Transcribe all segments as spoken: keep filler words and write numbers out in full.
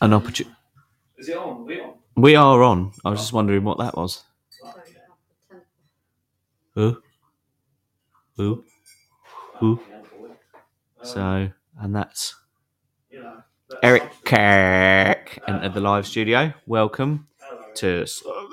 an opportunity. Is it on? Are we on? We are on. I was just wondering what that was. Who? Who? Who? So, and that's Eric Kirk entered the live studio. Welcome to.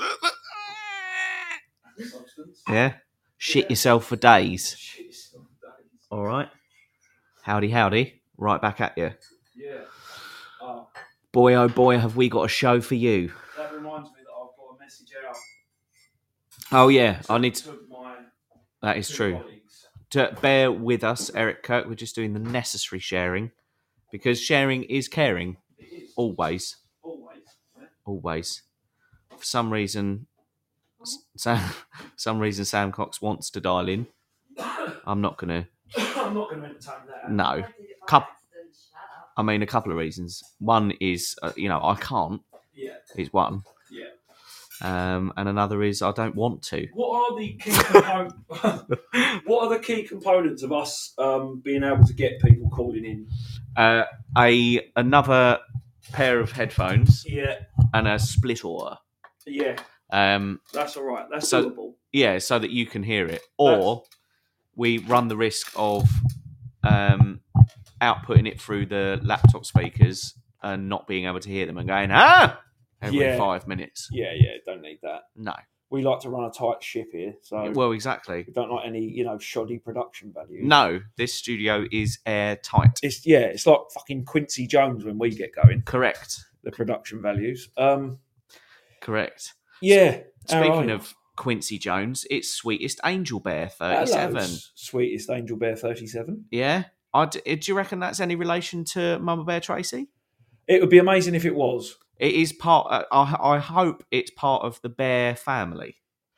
Yeah. Shit yourself for days. All right. Howdy, howdy. Right back at you. Yeah. Oh. Boy, oh boy, have we got a show for you. That reminds me that I've got a message out. Oh, yeah. To, I need to. to my that is true. colleagues. To bear with us, Eric Kirk. We're just doing the necessary sharing because sharing is caring. It is. Always. Always. Yeah. Always. For some reason, Sam, some reason Sam Cox wants to dial in. I'm not going to. I'm not going to entertain that. No. Couple, I mean, a couple of reasons. One is, uh, you know, I can't. Yeah. Is one. Yeah. Um, and another is I don't want to. What are the key components? What are the key components of us um, being able to get people calling in? Uh, a another pair of headphones. Yeah. And a splitter. Yeah. Um, that's all right. That's so, doable. Yeah, so that you can hear it, or that's... we run the risk of um, outputting it through the laptop speakers and not being able to hear them and going ah every yeah. five minutes. Yeah, yeah, don't need that. No. We like to run a tight ship here, so well, exactly. We don't like any, you know, shoddy production value. No, this studio is airtight. It's yeah, it's like fucking Quincy Jones when we get going. Correct. The production values. Um, correct. Yeah. Speaking of Quincy Jones, it's Sweetest Angel Bear thirty-seven. Hello, Sweetest Angel Bear thirty-seven. Yeah. I'd, do you reckon that's any relation to Mama Bear Tracy? It would be amazing if it was. It is part. Uh, I, I hope it's part of the bear family.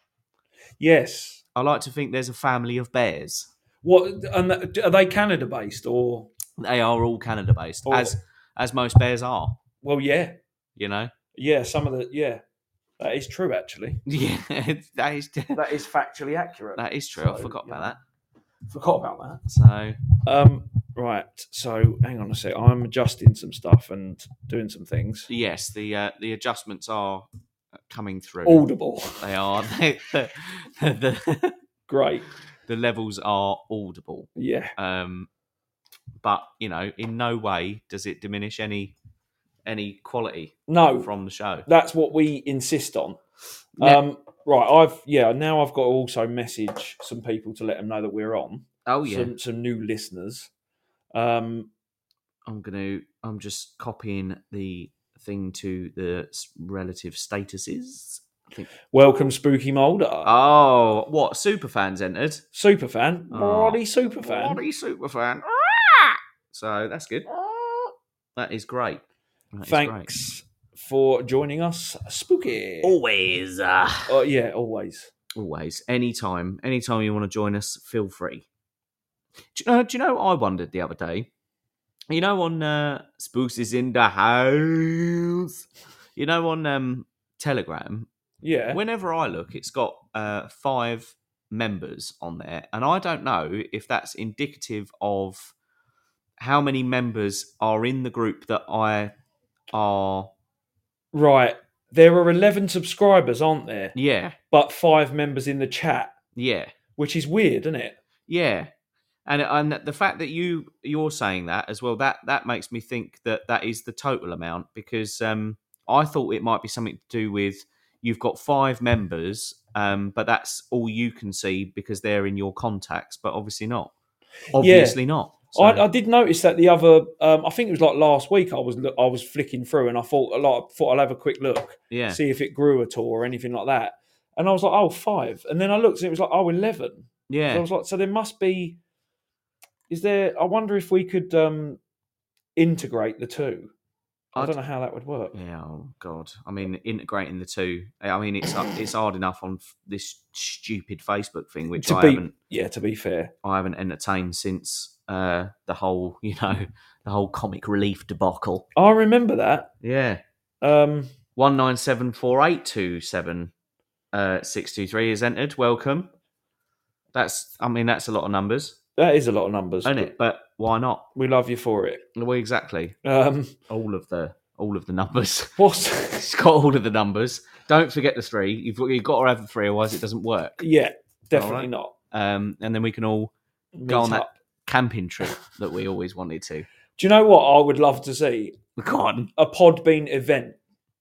Yes, I like to think there's a family of bears. What? And are they Canada based or? They are all Canada based, as as most bears are. Well, yeah. You know. Yeah, some of the yeah, that is true actually. Yeah, that is that is factually accurate. That is true. So, I forgot about know. that. Forgot about that. So, um. Right, so hang on a sec. I'm adjusting some stuff and doing some things. Yes, the uh, the adjustments are coming through. Audible. They are. the, the, the, Great. The levels are audible. Yeah. Um, but you know, in no way does it diminish any any quality. No, from the show. That's what we insist on. Yeah. Um, right, I've yeah. Now I've got to also message some people to let them know that we're on. Oh yeah. Some, some new listeners. Um, I'm gonna. I'm just copying the thing to the relative statuses. I think. Welcome, Spooky Moulder. Oh, what superfans entered? Superfan, oh, bloody superfan, bloody superfan. So that's good. That is great. That Thanks is great. for joining us, Spooky. Always. Uh, oh yeah, always, always. Anytime, anytime you want to join us, feel free. Do you know, do you know what I wondered the other day? You know, on uh, Spooks is in the house. You know, on um, Telegram. Yeah. Whenever I look, it's got uh, five members on there, and I don't know if that's indicative of how many members are in the group that I are. Right. There are eleven subscribers, aren't there? Yeah. But five members in the chat. Yeah. Which is weird, isn't it? Yeah. And and the fact that you you're saying that as well, that that makes me think that that is the total amount, because um, I thought it might be something to do with you've got five members, um, but that's all you can see because they're in your contacts, but obviously not. Obviously yeah. not. So. I, I did notice that the other, um, I think it was like last week. I was I was flicking through and I thought a lot. Thought I'll have a quick look, yeah, see if it grew at all or anything like that. And I was like, oh, five. And then I looked and it was like, oh, eleven. Yeah. So I was like, so there must be. Is there? I wonder if we could um, integrate the two. I I'd, don't know how that would work. Yeah, oh God. I mean, integrating the two. I mean, it's it's hard enough on this stupid Facebook thing, which to I be, haven't. Yeah, to be fair, I haven't entertained since uh, the whole, you know, the whole comic relief debacle. I remember that. Yeah. Um, one nine seven four eight two seven uh, six two three is entered. Welcome. That's. I mean, that's a lot of numbers. That is a lot of numbers, isn't it? But why not? We love you for it. Well, exactly. Um, all of the all of the numbers. What's It's got all of the numbers. Don't forget the three. You've, you've got to have the three, otherwise it doesn't work. yeah, definitely All right. not. Um, and then we can all Meet go on that up. camping trip that we always wanted to. Do you know what I would love to see? Go on. A Podbean event.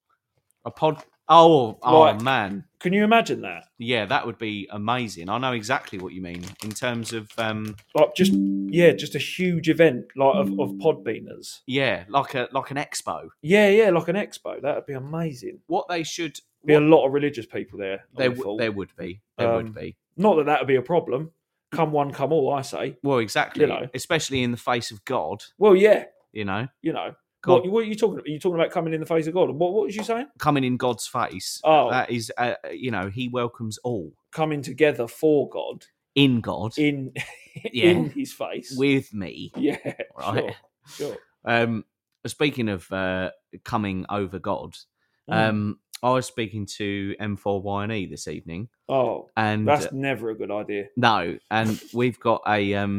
A pod. Oh, oh Like- man. Can you imagine that? Yeah, that would be amazing. I know exactly what you mean in terms of, um, Like just yeah, just a huge event like of, of Podbeaners. yeah, like a like an expo. Yeah, yeah, like an expo. That'd be amazing. What they should. Be What, a lot of religious people there. I there, would w- thought. there would be. There Um, would be. Not that that would be a problem. Come one, come all. I say. Well, exactly. you know. Especially in the face of God, Well, yeah, you know, you know. God What, what are you talking about? Are you talking about coming in the face of God? What, what was you saying? coming in God's face. Oh. That is, uh, you know, he welcomes all Coming together for God in God in Yeah. in His face. with me. yeah, Right. sure, sure. Um, speaking of uh, coming over God, Mm. um, I was speaking to M four Y and E this evening, Oh, and that's uh, never a good idea. no, and we've got a um,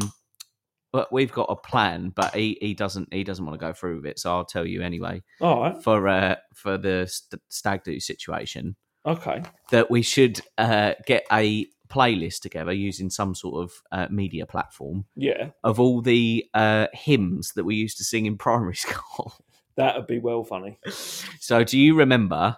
but we've got a plan, but he, he doesn't he doesn't want to go through with it, so I'll tell you anyway. All right. For uh, for the st- stag do situation, Okay. that we should uh, get a playlist together using some sort of uh, media platform Yeah, of all the uh, hymns that we used to sing in primary school. that would be well funny. So, do you remember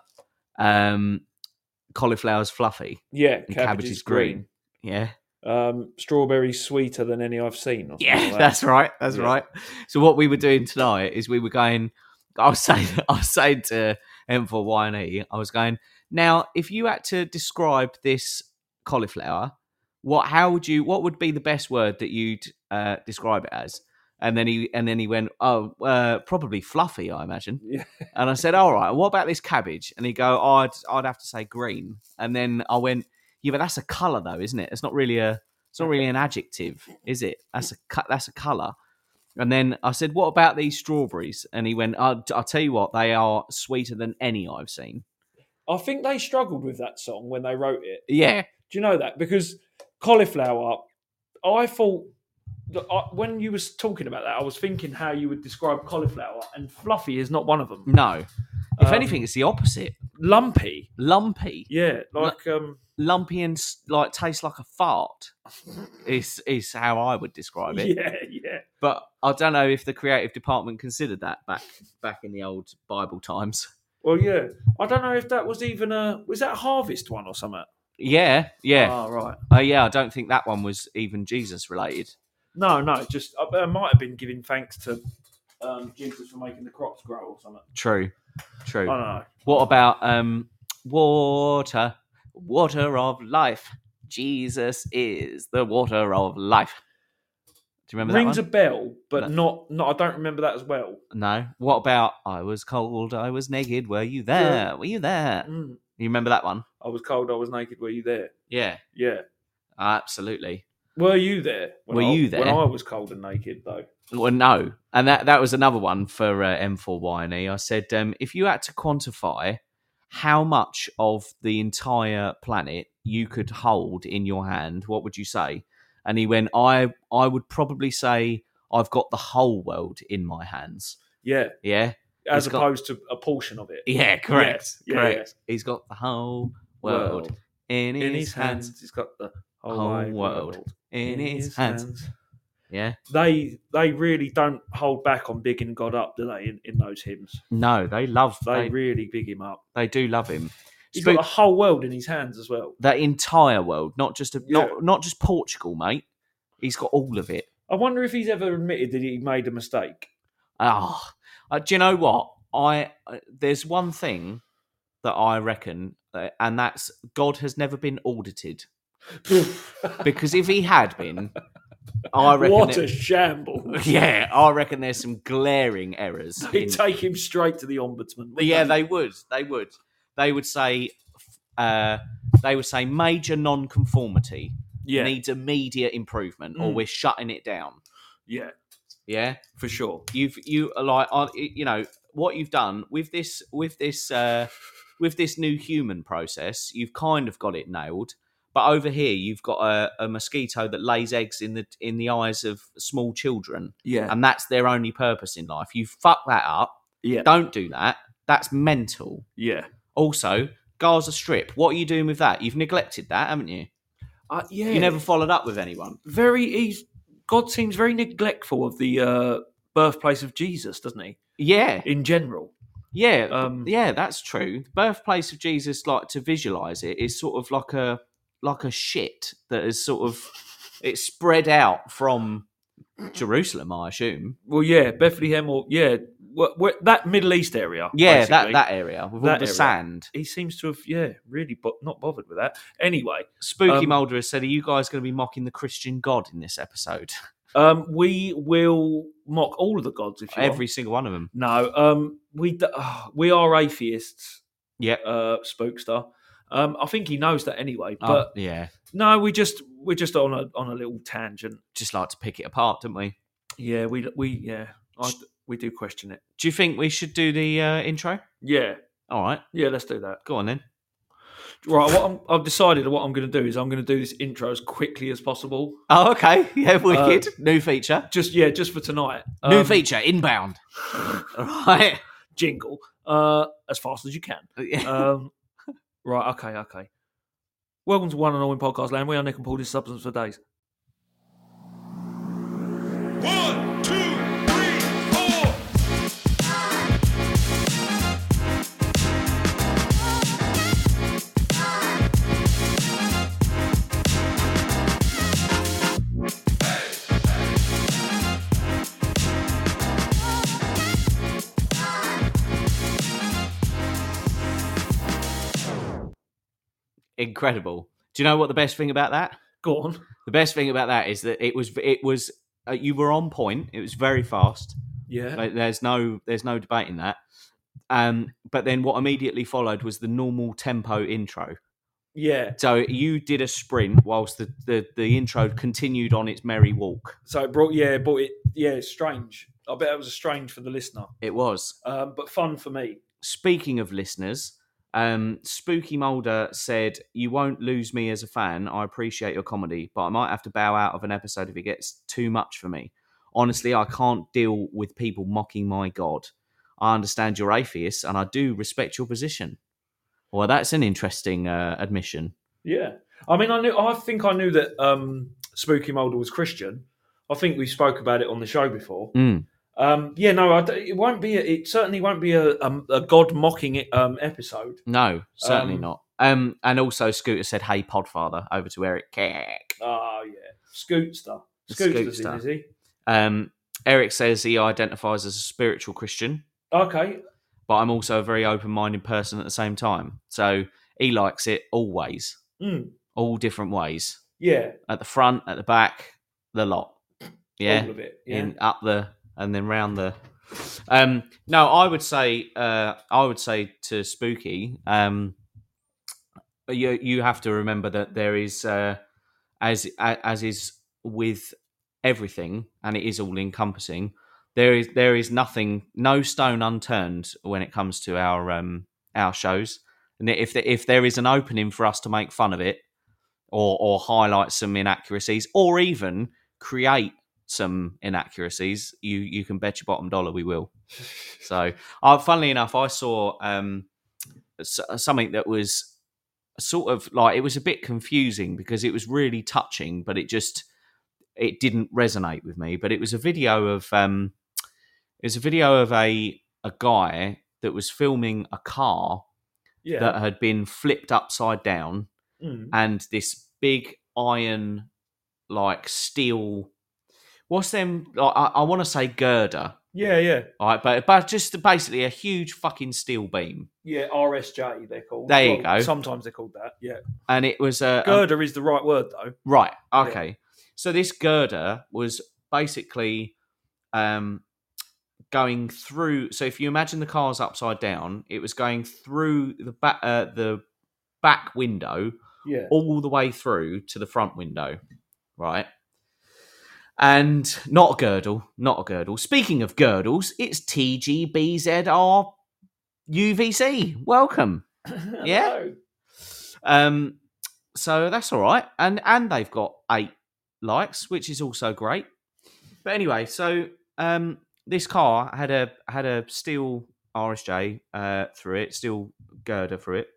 um, Cauliflower's Fluffy? Yeah, And cabbage, Cabbage is is green. Yeah. Um, strawberry sweeter than any I've seen. Or something Yeah, like that. that's right. That's Yeah. right. So, what we were doing tonight is we were going, I was saying, I was saying to M four Y and E, I was going, now, if you had to describe this cauliflower, what, how would you, what would be the best word that you'd uh, describe it as? And then he, and then he went, oh, uh, probably fluffy, I imagine. Yeah. And I said, all right, what about this cabbage? And he go, oh, I'd, I'd have to say green. And then I went, yeah, but that's a colour though, isn't it? It's not really a, it's not really an adjective, is it? That's a, co- that's a colour. And then I said, what about these strawberries? And he went, I'll, I'll tell you what, they are sweeter than any I've seen. I think they struggled with that song when they wrote it. Yeah. Do you know that? Because cauliflower, I thought that I, when you was talking about that, I was thinking how you would describe cauliflower, and fluffy is not one of them. No. If Um, anything, it's the opposite. Lumpy, Lumpy. yeah, like um, Lumpy and s- like tastes like a fart is, is how I would describe it. yeah, yeah. But I don't know if the creative department considered that back back in the old Bible times. Well, yeah. I don't know if that was even a was that a harvest one or something. Yeah, yeah. Oh, right. Uh, yeah, I don't think that one was even Jesus related. No, no, just I, I might have been giving thanks to um, Jesus for making the crops grow or something. True, true. I don't know. What about um, water, water of life? Jesus is the water of life. Do you remember Rings that a bell, but No. not not. I don't remember that as well. one? No. What about I was cold, I was naked? Were you there? Yeah. Were you there? Mm. You remember that one? I was cold. I was naked. Were you there? Yeah, Yeah. absolutely. Were you there? When Were I, you there? when I was cold and naked? Though. Well, no, and that that was another one for uh, M four Y and E. I said, um, if you had to quantify how much of the entire planet you could hold in your hand, what would you say? And he went, I I would probably say I've got the whole world in my hands. Yeah. Yeah, As He's got- opposed to a portion of it. yeah, correct, Yeah, correct. He's got the whole world, in, In his, his hands, hands, he's got the whole, whole wide world in, his, hands. Yeah, They they really don't hold back on bigging God up, do they? In, in those hymns, no, they love they they really big him up. they do love him. He's Spook- got the whole world in his hands as well. that entire world, not just a, Yeah. not not just Portugal, mate. He's got all of it. I wonder if he's ever admitted that he made a mistake. Ah, uh, do you know what? I uh, there's one thing that I reckon, uh, and that's God has never been audited. Because if he had been, I reckon. What it- a shambles! yeah, I reckon there's some glaring errors. They in- take him straight to the ombudsman. wouldn't yeah, they? they would. They would. They would say. Uh, they would say major non-conformity yeah, needs immediate improvement, or Mm. we're shutting it down. yeah, Yeah. for sure. You've you are like uh, you know what you've done with this with this uh, with this new human process. You've kind of got it nailed, but over here you've got a, a mosquito that lays eggs in the in the eyes of small children, Yeah, and that's their only purpose in life. You fuck that up, Yeah. Don't do that. That's mental. Yeah. Also, Gaza Strip. What are you doing with that? You've neglected that, haven't you? Uh, yeah. You never followed up with anyone. Very. He's God seems very neglectful of the uh, birthplace of Jesus, doesn't he? Yeah. In general. Yeah. Um, yeah, that's true. The birthplace of Jesus, like to visualize it, is sort of like a like a shit that is sort of it's spread out from Jerusalem, I assume. Well, yeah, Bethlehem, or yeah, wh- wh- that Middle East area. Yeah, basically. that, that area with all That the area. sand. He seems to have, yeah, really bo- not bothered with that. Anyway, Spooky um, Mulder has said, "Are you guys going to be mocking the Christian God in this episode?" um, we will mock all of the gods if you Every want. single one of them. No, um, we d- uh, we are atheists. Yep. Uh, Spookster. Um, I think he knows that anyway. Oh, But yeah, no, we just we're just on a on a little tangent. just like to pick it apart, don't we? Yeah, we we yeah, I, we do question it. Do you think we should do the uh, intro? Yeah, All right, yeah, let's do that. go on then. Right, what I'm, I've decided what I'm going to do is I'm going to do this intro as quickly as possible. Oh, okay. Yeah, wicked. New feature. Just yeah, just for tonight. New Um, feature, inbound. All right. jingle uh, as fast as you can. Yeah. Um, right, okay, okay. Welcome to One and All in Podcast Land. We are Nick and Paul, this substance for days. One, two, three, four. Incredible. Do you know what the best thing about that? Go on. The best thing about that is that it was it was uh, you were on point. It was very fast. Yeah. Like, there's no there's no debating that. Um, but then what immediately followed was the normal tempo intro. Yeah. So you did a sprint whilst the, the, the intro continued on its merry walk. So it brought, yeah, but it, yeah, it's strange. I bet it was strange for the listener, It was. um, but fun for me. Speaking of listeners, um, Spooky Mulder said, "You won't lose me as a fan. I appreciate your comedy, but I might have to bow out of an episode if it gets too much for me. Honestly, I can't deal with people mocking my God. I understand you're atheists, and I do respect your position." Well, that's an interesting uh, admission. Yeah. I mean, I knew. I think I knew that um, Spooky Mulder was Christian. I think we spoke about it on the show before. Mm. Um, yeah, no, I d it won't be. A, it certainly won't be a, a, a God mocking um, episode. No, certainly Um, not. Um, and also, Scooter said, "Hey, Podfather," over to Eric Keck. Oh yeah, Scootster. Scooter's in, Scootster. is he? Um, Eric says he identifies as a spiritual Christian, Okay. but I'm also a very open-minded person at the same time. So he likes it always, Mm. all different ways. Yeah. At the front, at the back, the lot. Yeah, All of it. Yeah. in up the and then round the. Um, no, I would say, uh, I would say to Spooky, um, you you have to remember that there is, uh, as as is with everything, and it is all encompassing. There is there is nothing, no stone unturned when it comes to our um, our shows. And if the, if there is an opening for us to make fun of it, or or highlight some inaccuracies, or even create some inaccuracies, you you can bet your bottom dollar we will. So, uh, funnily enough, I saw um, s- something that was sort of like, it was a bit confusing because it was really touching, but it just it didn't resonate with me. But it was a video of um, it was a video of a a guy that was filming a car Yeah. that had been flipped upside down, Mm. and this big iron, like steel. What's them? Like, I, I want to say girder, Yeah. Yeah. all right, but but just basically a huge fucking steel beam, Yeah. R S J. They're called. There you go. Sometimes they're called that. Yeah. and it was a, a Girder is the right word though. right. Okay, so this girder was basically um, going through. So if you imagine the car's upside down, it was going through the back uh, the back window Yeah. all the way through to the front window, right? And not a girdle, not a girdle. Speaking of girdles, it's T G B Z R U V C. Welcome. Yeah. Hello. Um, so that's all right, and and they've got eight likes, which is also great. But anyway, so um, this car had a had a steel R S J uh, through it, steel girder through it,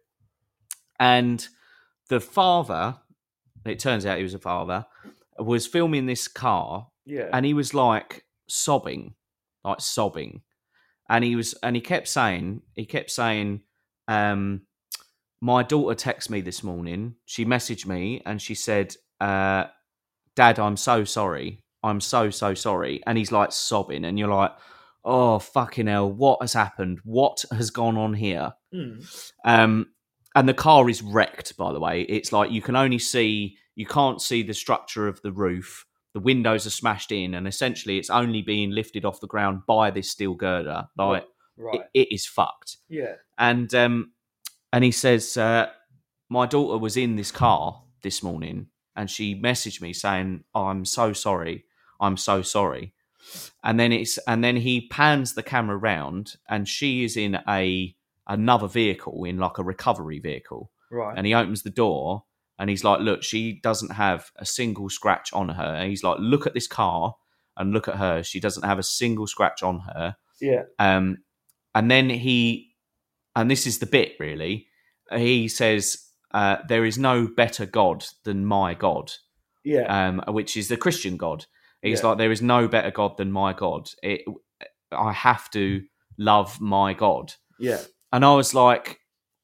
and the father. It turns out he was a father. Was filming this car, Yeah. and he was like sobbing, like sobbing, and he was and he kept saying he kept saying. Um, My daughter texted me this morning. She messaged me and she said, uh, Dad, I'm so sorry. I'm so, so sorry. And he's like sobbing. And you're like, oh, fucking hell. What has happened? What has gone on here? Mm. Um, and the car is wrecked, by the way. It's like you can only see, you can't see the structure of the roof. The windows are smashed in. And essentially it's only being lifted off the ground by this steel girder. Like, Right. it, it is fucked. Yeah. And, um, And he says, uh, my daughter was in this car this morning and she messaged me saying, oh, I'm so sorry. I'm so sorry. And then it's and then he pans the camera round and she is in a another vehicle, in like a recovery vehicle. Right. And he opens the door and he's like, look, she doesn't have a single scratch on her. And he's like, look at this car and look at her. She doesn't have a single scratch on her. Yeah. Um, and then he... And this is the bit, really. He says, uh, there is no better God than my God, Yeah. um, which is the Christian God. He's Yeah. like, there is no better God than my God. It, I have to love my God. Yeah. And I was like,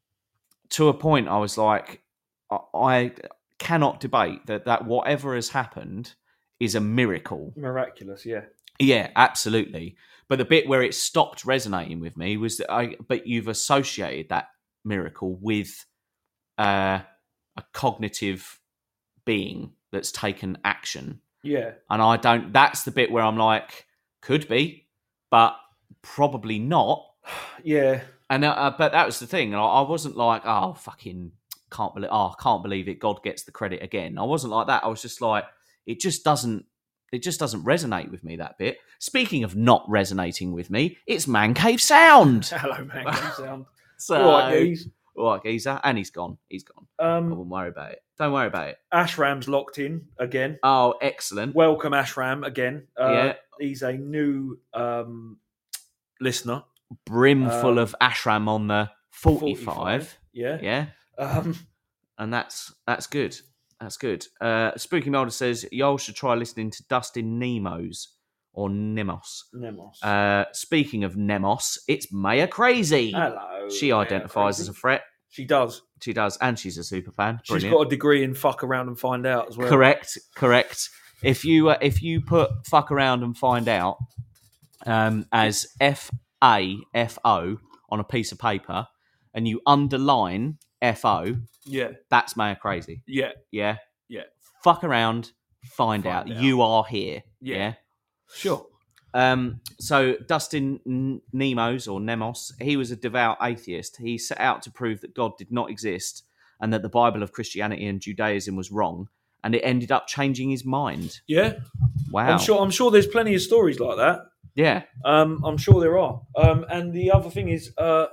to a point, I was like, I, I cannot debate that, that whatever has happened is a miracle. Miraculous. Yeah. Yeah, absolutely. But the bit where it stopped resonating with me was that I, but you've associated that miracle with uh, a cognitive being that's taken action. Yeah. And I don't, that's the bit where I'm like, could be, but probably not. Yeah. And, uh, but that was the thing. I, I wasn't like, oh, fucking can't believe, oh, I can't believe it. God gets the credit again. I wasn't like that. I was just like, it just doesn't, It just doesn't resonate with me, that bit. Speaking of not resonating with me, it's Man Cave Sound. Hello, Man Cave Sound. So, All right, geez. all right, geezer. And he's gone. He's gone. I Um, wouldn't worry about it. Don't worry about it. Ashram's locked in again. Oh, excellent. Welcome, Ashram, again. Uh, Yeah. He's a new um, listener. Brimful um, of Ashram on the forty-five. Yeah. Yeah. Um, And that's that's good. That's good. Uh, Spooky Mulder says, y'all should try listening to Dustin Nemos or Nemos. Nemos. Uh, speaking of Nemos, it's Maya Crazy. Hello. She Maya identifies Crazy. as a threat. She does. She does, and she's a super fan. She's Brilliant. got a degree in fuck around and find out as well. Correct, correct. If you uh, if you put fuck around and find out um, as F A F O on a piece of paper, and you underline F O, Yeah. that's Maya Crazy. Yeah. Yeah, Yeah. fuck around, find, Find out. out. You are here. Yeah. Yeah. Sure. Um, so Dustin N- Nemos or Nemos, he was a devout atheist. He set out to prove that God did not exist and that the Bible of Christianity and Judaism was wrong, and it ended up changing his mind. Yeah. Wow. I'm sure. I'm sure there's plenty of stories like that. Yeah. Um, I'm sure there are. Um, and the other thing is, uh,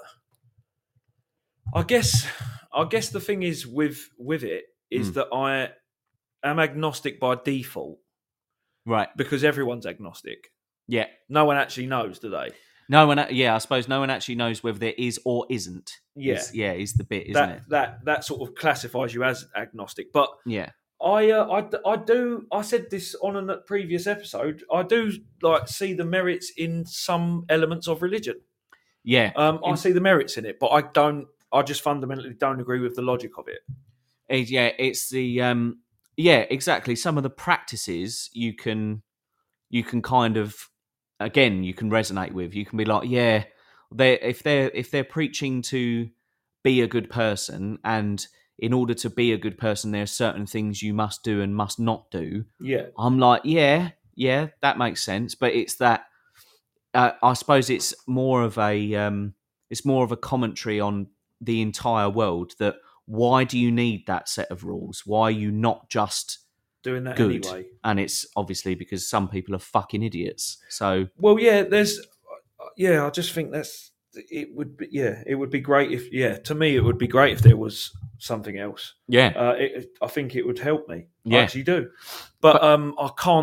I guess, I guess the thing is with with it is Mm. that I am agnostic by default Right. because everyone's agnostic. Yeah. No one actually knows, do they? No one. Yeah, I suppose no one actually knows whether there is or isn't. Yeah. Is, yeah, is the bit, isn't that it? that that sort of classifies you as agnostic. But Yeah. I, uh, I, I do. I said this on a previous episode. I do like see the merits in some elements of religion. Yeah. Um, I In- see the merits in it, but I don't. I just fundamentally don't agree with the logic of it. It- yeah, it's the um yeah, exactly. Some of the practices you can you can kind of again you can resonate with. You can be like, yeah, they if they're if they're preaching to be a good person, and in order to be a good person there are certain things you must do and must not do. Yeah, I'm like, yeah, yeah, that makes sense. But it's that uh, I suppose it's more of a um, it's more of a commentary on the entire world. That why do you need that set of rules? Why are you not just doing that good? anyway. And it's obviously because some people are fucking idiots. So Well, yeah, there's, yeah, I just think that's it would be, yeah, it would be great if, yeah, to me it would be great if there was something else. yeah, Uh, it, I think it would help me. I Yeah. actually do, but, um, I can't,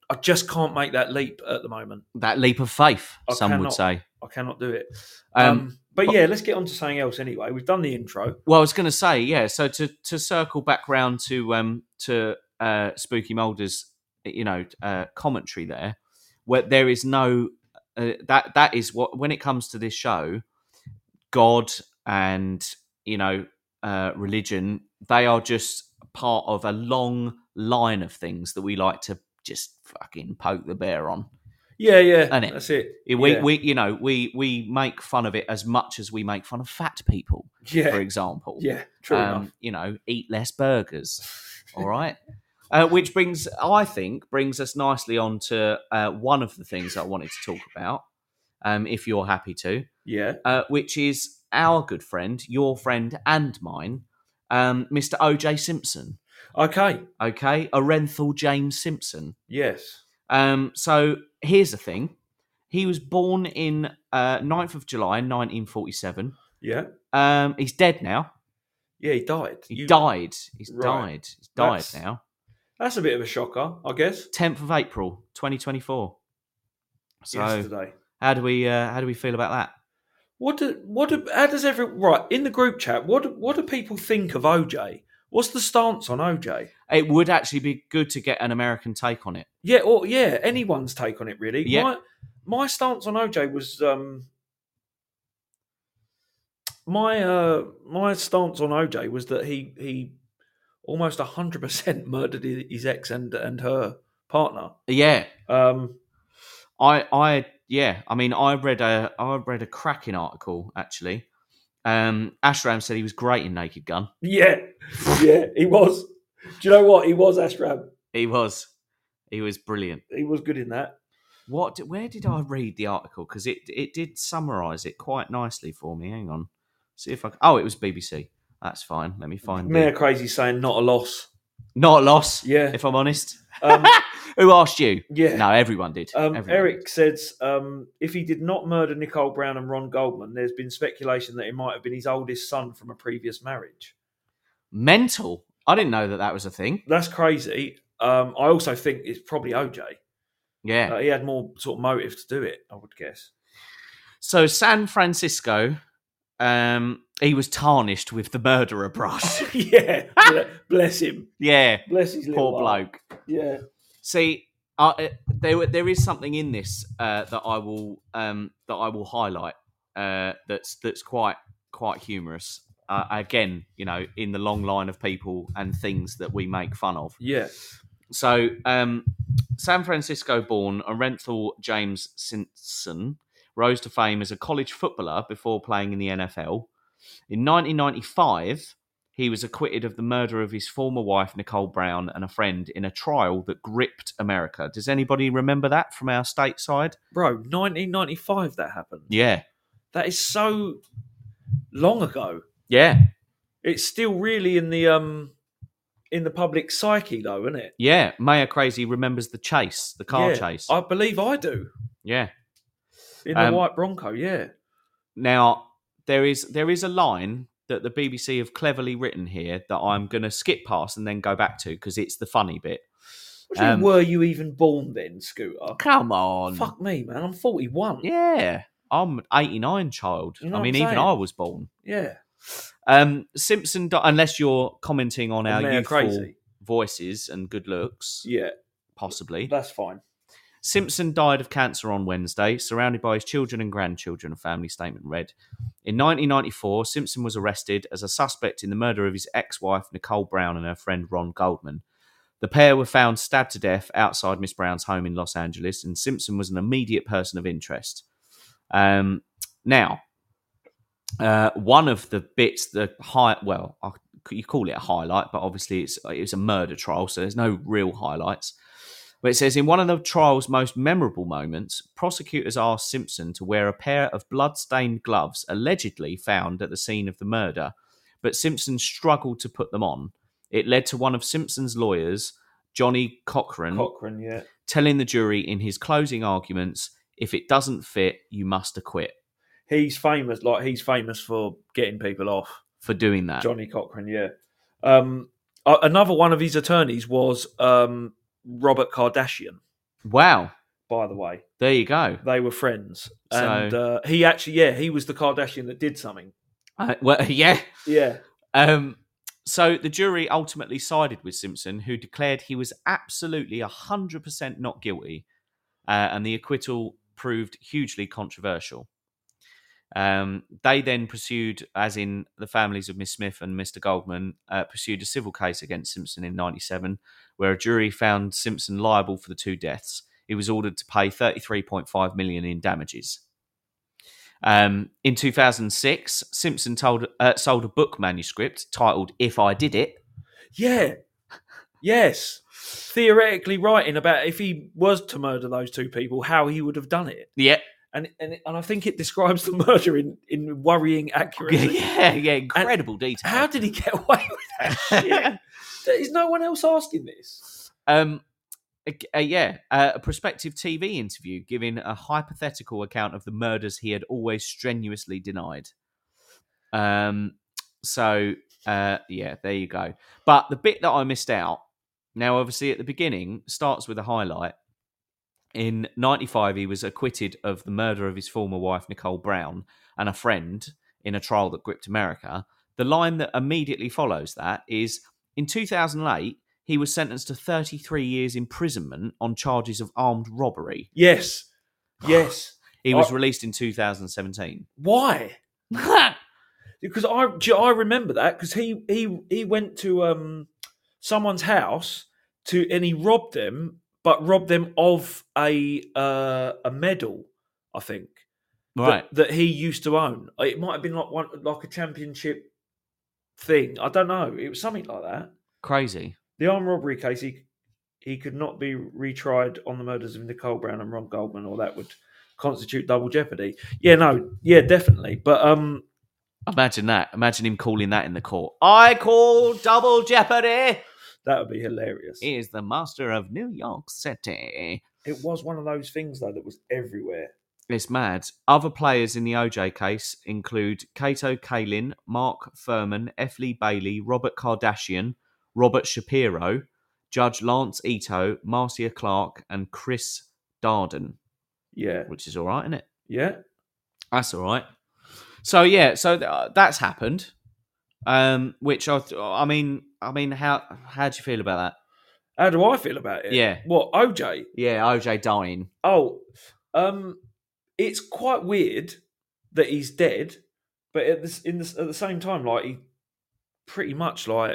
I just can't make that leap at the moment. That leap of faith, I some would cannot. say. I cannot do it. Um, Um, but, but- yeah, let's get on to something else anyway. We've done the intro. Well, I was going to say, yeah. So to to circle back round to um to uh, Spooky Mulder's, you know, uh, commentary there, where there is no uh, that that is what when it comes to this show, God and you know uh, religion, they are just part of a long line of things that we like to just fucking poke the bear on. Yeah, yeah, Innit? that's it. We, yeah. we, you know, we we make fun of it as much as we make fun of fat people, yeah. for example. Yeah, true Um, enough. you know, eat less burgers. All right. Uh, which brings, I think, brings us nicely on to uh, one of the things I wanted to talk about, um, if you're happy to, Yeah. uh, which is our good friend, your friend and mine, um, Mister O J Simpson. Okay. Okay, Orenthal James Simpson. Yes. Um, so here's the thing. He was born in uh, ninth of July, nineteen forty-seven. Yeah. Um, he's dead now. Yeah, he died. He You- died. He's Right. died. He's died That's- now. That's a bit of a shocker, I guess. tenth of April, twenty twenty-four. So Yesterday. how do we uh, how do we feel about that? What do what do how does every right in the group chat? What do, what do people think of O J? What's the stance on O J? It would actually be good to get an American take on it. Yeah, or yeah, anyone's take on it really. Yeah. My my stance on O J was um my uh my stance on O J was that he he almost a hundred percent murdered his his ex and and her partner. Yeah, Um, I I yeah. I mean, I read a I read a cracking article actually. Um, Ashram said he was great in Naked Gun. yeah, yeah, he was. Do you know what? He was Astram. He was, he was brilliant. He was good in that. What? Where did I read the article? Because it it did summarise it quite nicely for me. Hang on, see if I. Oh, it was B B C. That's fine. Let me find Mayor it. Crazy saying not a loss. Not a loss. Yeah. If I'm honest. Um, Who asked you? yeah. No, everyone did. Um, Everyone Eric did. says um, if he did not murder Nicole Brown and Ron Goldman, there's been speculation that it might have been his oldest son from a previous marriage. Mental. I didn't know that that was a thing. That's crazy. Um, I also think it's probably O J. Yeah. Uh, he had more sort of motive to do it, I would guess. So San Francisco, um, he was tarnished with the murderer brush. yeah, ble- bless him. yeah. Bless his little Poor heart. bloke. Yeah. See, uh, uh, there there is something in this uh, that I will um, that I will highlight. Uh, that's that's quite quite humorous. Uh, again, you know, in the long line of people and things that we make fun of. Yeah. So, um, San Francisco-born Orenthal James Simpson rose to fame as a college footballer before playing in the N F L. In nineteen ninety-five, he was acquitted of the murder of his former wife, Nicole Brown, and a friend in a trial that gripped America. Does anybody remember that from our stateside? Bro, nineteen ninety-five that happened. Yeah. That is so long ago. Yeah. It's still really in the um in the public psyche though, isn't it? Yeah. Mayor Crazy remembers the chase, the car Yeah, chase. I believe I do. Yeah. In the Um, white Bronco, yeah. Now, there is there is a line that the B B C have cleverly written here that I'm going to skip past and then go back to because it's the funny bit. What do you mean, Um, were you even born then, Scooter? Come on. Fuck me, man. I'm forty-one. Yeah. I'm eighty-nine, child. You know I what mean, I'm even saying? I was born. Yeah. Um, Simpson, di- unless you're commenting on our Mayor youthful Crazy. voices and good looks, Yeah. possibly. That's fine. Simpson died of cancer on Wednesday, surrounded by his children and grandchildren, a family statement read. In nineteen ninety-four, Simpson was arrested as a suspect in the murder of his ex-wife, Nicole Brown, and her friend, Ron Goldman. The pair were found stabbed to death outside Miss Brown's home in Los Angeles, and Simpson was an immediate person of interest. Um, now, uh, one of the bits, the high, well, I, you call it a highlight, but obviously it's it's a murder trial, so there's no real highlights. But it says, in one of the trial's most memorable moments, prosecutors asked Simpson to wear a pair of blood-stained gloves allegedly found at the scene of the murder, but Simpson struggled to put them on. It led to one of Simpson's lawyers, Johnny Cochran, Cochrane, yeah. telling the jury in his closing arguments, if it doesn't fit, you must acquit, He's famous, like he's famous for getting people off. for doing that. Johnny Cochran, yeah. Um, uh, another one of his attorneys was um, Robert Kardashian. Wow. by the way. There you go. They were friends. So- And uh, he actually, yeah, he was the Kardashian that did something. Uh, well, yeah. Yeah. Um, so the jury ultimately sided with Simpson, who declared he was absolutely one hundred percent not guilty, uh, and the acquittal proved hugely controversial. Um, they then pursued, as in the families of Miss Smith and Mister Goldman, uh, pursued a civil case against Simpson in ninety-seven, where a jury found Simpson liable for the two deaths. He was ordered to pay thirty-three point five million dollars in damages. Um, in two thousand six, Simpson told, uh, sold a book manuscript titled "If I Did It." Yeah. Yes. Theoretically writing about if he was to murder those two people, how he would have done it. Yeah, And and, and I think it describes the murder in, in worrying accuracy. yeah, yeah, incredible detail. How did he get away with that shit? Is no one else asking this? Um, uh, yeah, uh, a prospective T V interview giving a hypothetical account of the murders he had always strenuously denied. Um, so uh, yeah, there you go. But the bit that I missed out, now obviously at the beginning, starts with a highlight. In ninety-five, he was acquitted of the murder of his former wife, Nicole Brown, and a friend in a trial that gripped America. The line that immediately follows that is, in two thousand eight, he was sentenced to thirty-three years imprisonment on charges of armed robbery. Yes. Yes. He was I- released in two thousand seventeen. Why? Because I, do you- I remember that because he, he he went to um someone's house to and he robbed them, but robbed them of a uh, a medal, I think, Right. that, that he used to own. It might have been like one like a championship thing. I don't know. It was something like that. Crazy. The armed robbery case, he he could not be retried on the murders of Nicole Brown and Ron Goldman, or that would constitute double jeopardy. Yeah, no, yeah, definitely. But um. Imagine that. Imagine him calling that in the court. I call double jeopardy. That would be hilarious. He is the master of New York City. It was one of those things, though, that was everywhere. It's mad. Other players in the O J case include Kato Kalin, Mark Furman, F. Lee Bailey, Robert Kardashian, Robert Shapiro, Judge Lance Ito, Marcia Clark, and Chris Darden, Yeah. which is all right, isn't it? Yeah. That's all right. So yeah, so th- that's happened. Um, which I, th- I mean, I mean, how how do you feel about that? How do I feel about it? Yeah. What, O J? Yeah, O J dying. Oh, um, it's quite weird that he's dead, but at this, in this, at the same time, like he pretty much like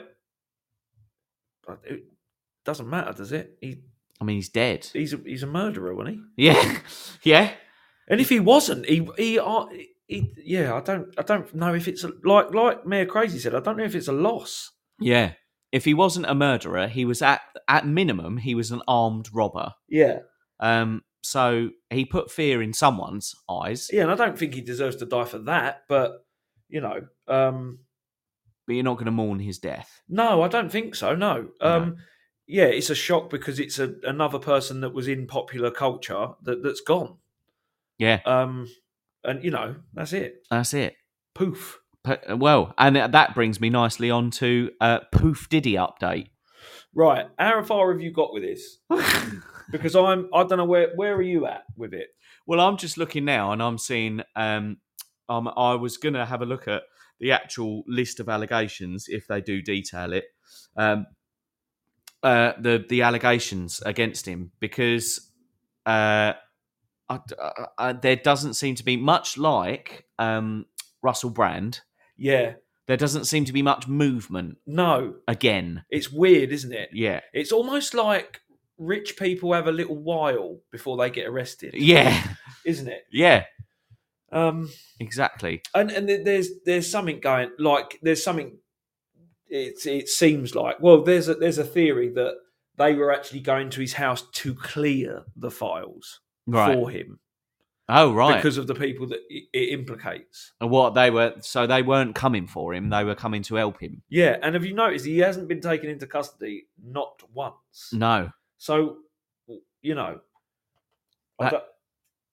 it doesn't matter, does it? He I mean, he's dead. he's a, he's a murderer, wasn't Yeah, yeah. he? And if he wasn't, he he, uh, he yeah, I don't I don't know if it's a, like like Mayor Crazy said, I don't know if it's a loss. Yeah. If he wasn't a murderer, he was at at minimum he was an armed robber. Yeah, Um, so he put fear in someone's eyes. yeah, and I don't think he deserves to die for that, but you know, um, But you're not going to mourn his death. no, I don't think so. No, um, yeah, it's a shock because it's a, another person that was in popular culture that that's gone. Yeah, Um, and you know, that's it. that's it. Poof. P- Well, and that brings me nicely on to uh, Poof Diddy update. Right, how far have you got with this? Because I'm, I don't know where where are you at with it? Well, I'm just looking now, and I'm seeing. Um, um, I was going to have a look at the actual list of allegations if they do detail it. Um, uh, the the allegations against him because uh, I, I, I, there doesn't seem to be much like um, Russell Brand. Yeah, There doesn't seem to be much movement no, again. it's weird, isn't it? Yeah, It's almost like rich people have a little while before they get arrested, yeah, isn't it? yeah. Um, Exactly. and and th- there's there's something going like there's something. It it seems like well there's a there's a theory that they were actually going to his house to clear the files Right. for him Oh, right. because of the people that it, it implicates. And what they were, so they weren't coming for him; they were coming to help him. Yeah, and have you noticed he hasn't been taken into custody not once? No, So you know, I That- don't-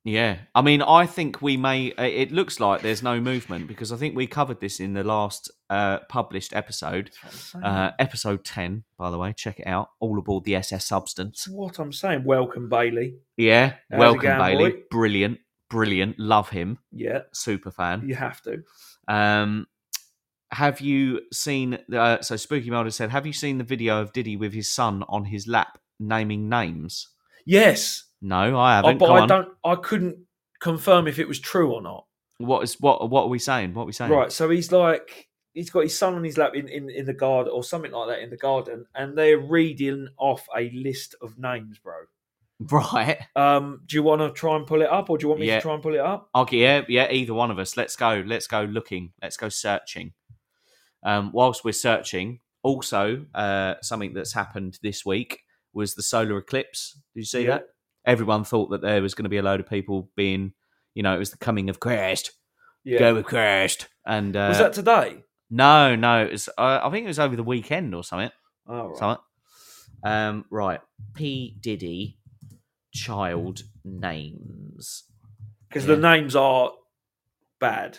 Yeah, I mean, I think we may. uh, It looks like there's no movement because I think we covered this in the last uh, published episode, That's what I'm saying. uh, episode ten. By the way, check it out. All aboard the S S Substance. That's what I'm saying. Welcome, Bailey. Yeah, How's it welcome going, Bailey. boy? Brilliant, brilliant. Love him. Yeah, Super fan. you have to. Um, have you seen? Uh, so Spooky Mulder said, "Have you seen the video of Diddy with his son on his lap naming names?" Yes, No, I oh, haven't. but Come I on. don't. I couldn't confirm if it was true or not. What is what? What are we saying? What are we saying? Right, so he's like, he's got his son on his lap in, in, in the garden or something like that in the garden, and they're reading off a list of names, bro. Right. Um, do you want to try and pull it up, or do you want me Yeah. to try and pull it up? Okay, yeah, yeah, either one of us. Let's go. Let's go looking. Let's go searching. Um, whilst we're searching, also uh, something that's happened this week was the solar eclipse. Did you see Yeah. that? Everyone thought that there was going to be a load of people being, you know, it was the coming of Christ. Yeah. Go with Christ. And uh, Was that today? no, no, it was, uh, I think it was over the weekend or something. Oh, right. Something. Um, right, P Diddy child names. Because Yeah. the names are bad.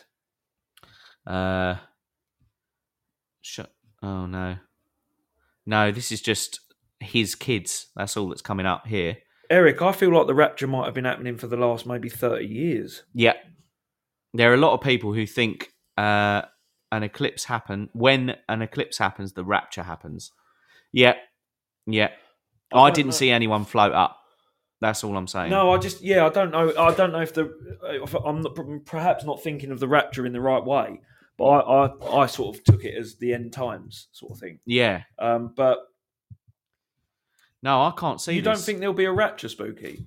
Uh, sh- oh no, no. This is just his kids. That's all that's coming up here. Eric, I feel like the rapture might have been happening for the last maybe thirty years. Yeah, there are a lot of people who think uh, an eclipse happen when an eclipse happens, the rapture happens. Yeah, yeah. I I, don't didn't know. see anyone float up. That's all I'm saying. No, I just yeah, I don't know. I don't know if the if I'm not, perhaps not thinking of the rapture in the right way, but I, I I sort of took it as the end times sort of thing. Yeah. Um, but No, I can't see. you this. don't think there'll be a rapture, Spooky?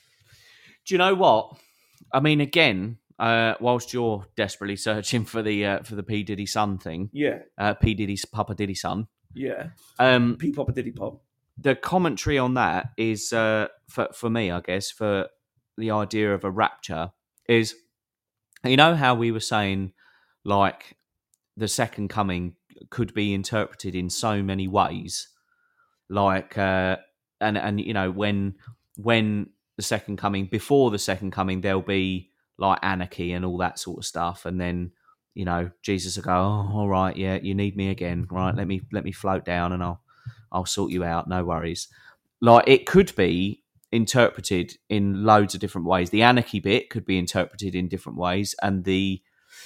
Do you know what? I mean, again, uh, whilst you're desperately searching for the uh, for the P Diddy son thing, Yeah, uh, P Diddy's Papa Diddy son. yeah. Um, P pop a diddy pop. the commentary on that is uh, for for me, I guess, for the idea of a rapture is, you know, how we were saying, like, the second coming could be interpreted in so many ways, like, uh, and and you know, when when the second coming, before the second coming, there'll be like anarchy and all that sort of stuff, and then, you know, Jesus will go, oh, all right, yeah, you need me again, right? Let me let me float down, and I'll I'll sort you out, no worries. Like, it could be interpreted in loads of different ways. The anarchy bit could be interpreted in different ways, and the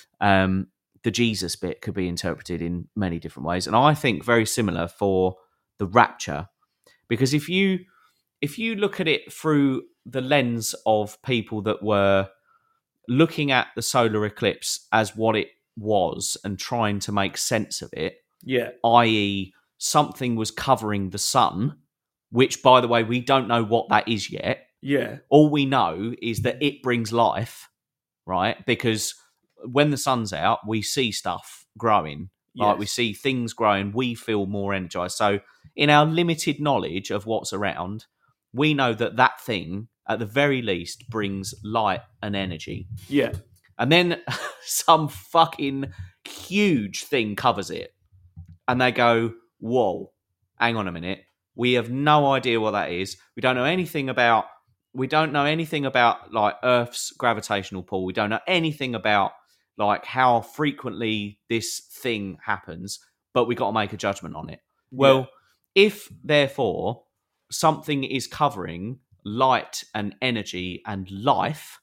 um, the Jesus bit could be interpreted in many different ways. And I think very similar for the rapture, because if you if you look at it through the lens of people that were looking at the solar eclipse as what it was and trying to make sense of it, Yeah, that is something was covering the sun, which, by the way, we don't know what that is yet. yeah, All we know is that it brings life, right? Because when the sun's out, we see stuff growing. Like, yes. we see things growing, we feel more energized. So in our limited knowledge of what's around, we know that that thing, at the very least, brings light and energy. yeah, And then some fucking huge thing covers it. And they go, whoa, hang on a minute. We have no idea what that is. We don't know anything about, we don't know anything about, like, Earth's gravitational pull. We don't know anything about, like, how frequently this thing happens, but we got to make a judgment on it. Well, if, therefore, something is covering light and energy and life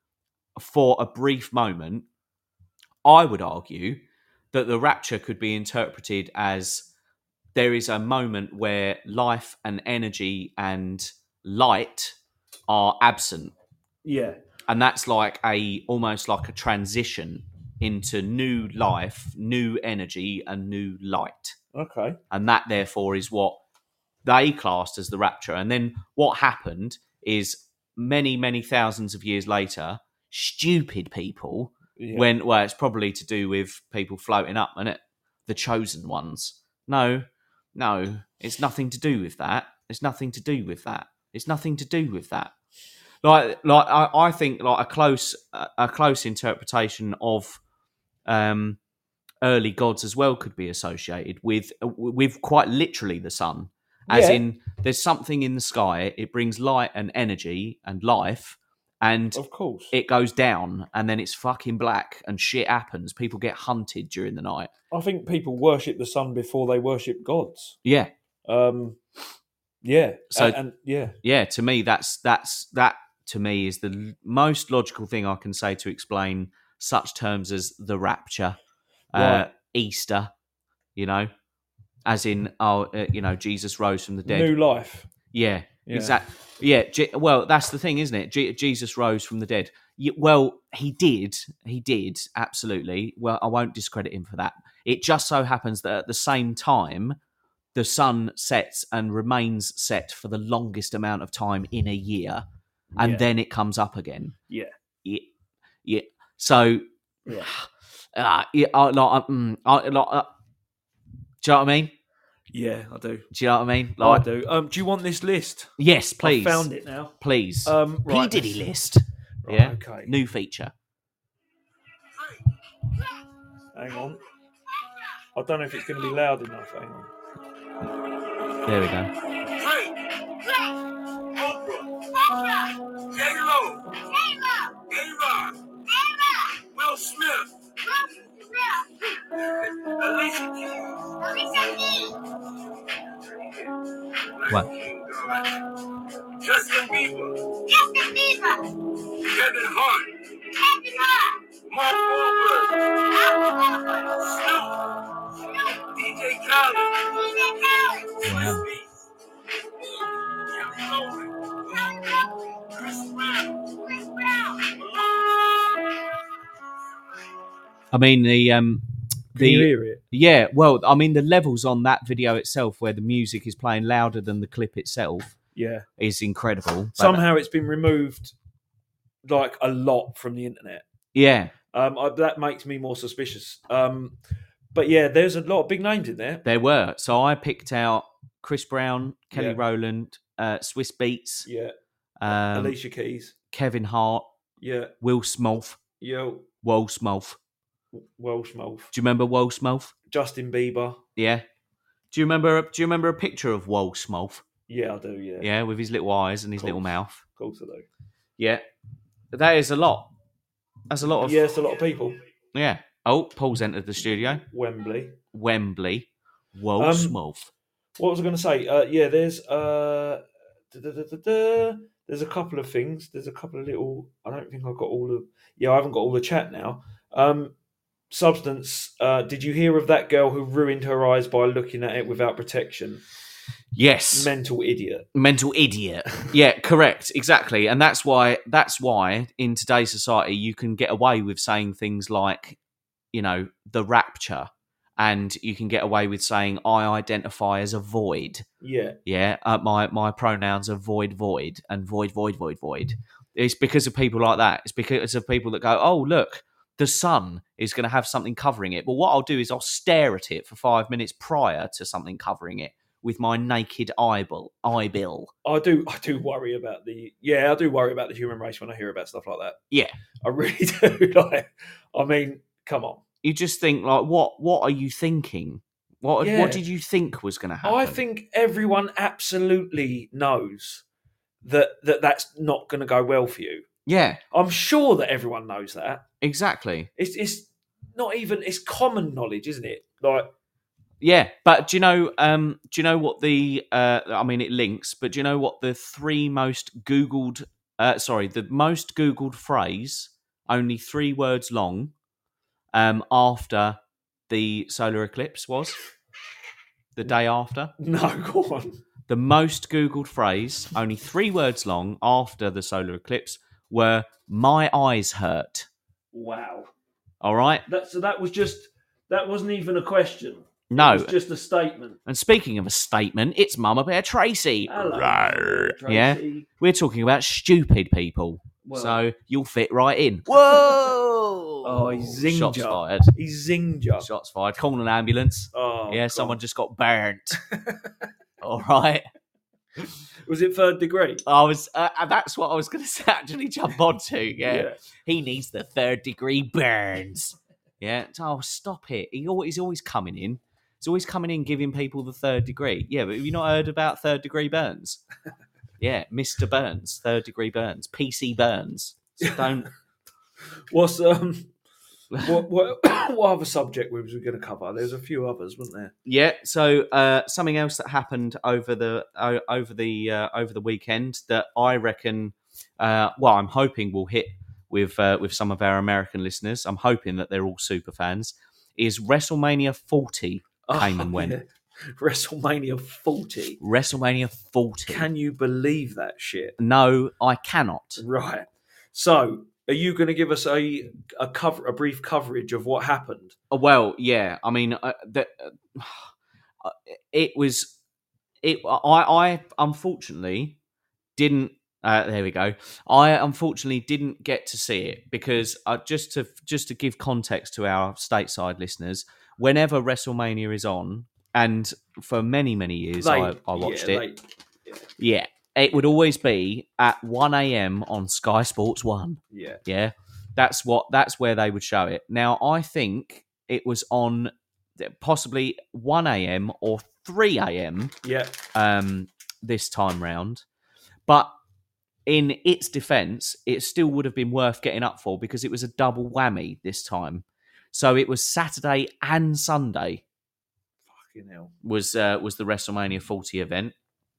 for a brief moment, I would argue that the rapture could be interpreted as there is a moment where life and energy and light are absent. yeah, And that's like a almost like a transition into new life, new energy, and new light. okay, And that, therefore, is what they classed as the rapture. And then what happened is many, many thousands of years later, stupid people yeah. went, well, it's probably to do with people floating up, isn't it? The chosen ones. No, no, it's nothing to do with that. It's nothing to do with that. It's nothing to do with that. Like, like I, I think like a close, a close interpretation of um, early gods as well could be associated with, with quite literally the sun. As Yeah. in, there's something in the sky. It brings light and energy and life, and Of course. it goes down, and then it's fucking black, and shit happens. People get hunted during the night. I think people worship the sun before they worship gods. Yeah. Um, yeah. So- and, and yeah, Yeah, to me, that's that's that to me is the l- most logical thing I can say to explain such terms as the rapture, uh, Right. Easter, you know, as in, oh, uh, you know, Jesus rose from the dead. new life. Yeah, Yeah. exactly. Yeah, Je- well, that's the thing, isn't it? Je- Jesus rose from the dead. Y- well, he did. He did, absolutely. Well, I won't discredit him for that. It just so happens that at the same time, the sun sets and remains set for the longest amount of time in a year, and Yeah. then it comes up again. Yeah. Yeah. yeah. So, Yeah. uh, yeah, I, like, mm, I, like, uh, do you know what I mean? Yeah, I do. Do you know what I mean? I Like, do. Um, do you want this list? yes, please. I found it now. Please. Um, P right, Diddy let's- list. Right, yeah. okay. New feature. Hang on. I don't know if it's going to be loud enough. Hang on. There we go. Drake, Oprah, J-Lo, A-Rod, Will Smith, Alicia Keys, What? Justin Bieber, Kevin Hart, Mark Wahlberg, Snoop, D J Khaled, Wow. Kelly Rowland, Chris Brown, I mean the um Can you the hear it? yeah. Well, I mean the levels on that video itself, where the music is playing louder than the clip itself, Yeah. is incredible. But- Somehow it's been removed, like a lot from the internet. yeah, Um, I, that makes me more suspicious. Um, but yeah, there's a lot of big names in there. there were. So I picked out Chris Brown, Kelly Yeah. Rowland, uh, Swiss Beats, Yeah. um, Alicia Keys. Kevin Hart, Yeah. Will Smith, Yo. Will Smith. Welsh Smith. Do you remember Will Smith? Justin Bieber. Yeah. Do you remember? Do you remember a picture of Will Smith? Yeah, I do. Yeah. Yeah, with his little eyes and his Cool. little mouth. Of course I do. Yeah, that is a lot. That's a lot of Yeah, it's a lot of people. yeah. Oh, Paul's entered the studio. Wembley. Wembley, Will Um, Smith. What was I going to say? Uh, yeah, there's uh, da, da, da, da, da. there's a couple of things. There's a couple of little. I don't think I've got all of. Yeah, I haven't got all the chat now. Um, Substance. Uh, did you hear of that girl who ruined her eyes by looking at it without protection? Yes, Mental idiot. mental idiot. Yeah, correct, exactly, and that's why. That's why in today's society you can get away with saying things like, you know, the rapture, and you can get away with saying I identify as a void. Yeah. Yeah, uh, my my pronouns are void, void, and void, void, void, void. It's because of people like that. It's because of people that go, oh look, the sun is going to have something covering it. But what I'll do is I'll stare at it for five minutes prior to something covering it with my naked eyeball. Eyebill. I do. I do worry about the. Yeah, I do worry about the human race when I hear about stuff like that. Yeah, I really do. Like, I mean, come on. you just think like, what? What are you thinking? What? Yeah. What did you think was going to happen? I think everyone absolutely knows that, that that's not going to go well for you. Yeah, I'm sure that everyone knows that. exactly. It's it's not even it's common knowledge, isn't it? Like, Yeah, but do you know? Um, do you know what the? Uh, I mean, it links, but do you know what the three most googled? Uh, sorry, the most googled phrase, only three words long, um, after the solar eclipse was the day after. no, go on. The most googled phrase, only three words long, after the solar eclipse, were "my eyes hurt." Wow. All right. That so that was just that wasn't even a question. No. It was just a statement. And speaking of a statement, it's Mama Bear Tracy. Hello, Rawr. Tracy. Yeah. We're talking about stupid people. Well- so you'll fit right in. Whoa! Oh, he zinged Shots ya. fired. He zinged you. Shots fired. Call an ambulance. Oh, yeah, God. someone just got burnt. All right. Was it third degree? I was. Uh, that's what I was going to actually jump onto. Yeah. Yeah. He needs the third degree burns. Yeah. Oh, stop it. He always, he's always coming in. He's always coming in giving people the third degree. Yeah, but have you not heard about third degree burns? Yeah, Mister Burns, third degree burns, P C Burns. So don't. What's um, what what what other subject was we going to cover? There's a few others, wasn't there? Yeah. So uh, something else that happened over the uh, over the uh, over the weekend that I reckon, uh, well, I'm hoping will hit with uh, with some of our American listeners. I'm hoping that they're all super fans. Is WrestleMania forty came Oh, and went. yeah. WrestleMania forty. WrestleMania forty. Can you believe that shit? No, I cannot. Right. So, are you going to give us a a cover a brief coverage of what happened? Uh, Well, yeah. I mean, uh, the, uh, it was. It. I. I unfortunately didn't. Uh, there we go. I unfortunately didn't get to see it because uh, just to just to give context to our stateside listeners, whenever WrestleMania is on, and for many many years I, Late. I watched Yeah, it. late. Yeah, it would always be at one a.m. on Sky Sports One. Yeah. Yeah, that's what that's where they would show it. Now I think it was on possibly one a.m. or three a.m. Yeah. um this time round, but in its defense, it still would have been worth getting up for because it was a double whammy this time. So it was Saturday and Sunday Fucking hell. was uh, was the WrestleMania forty event,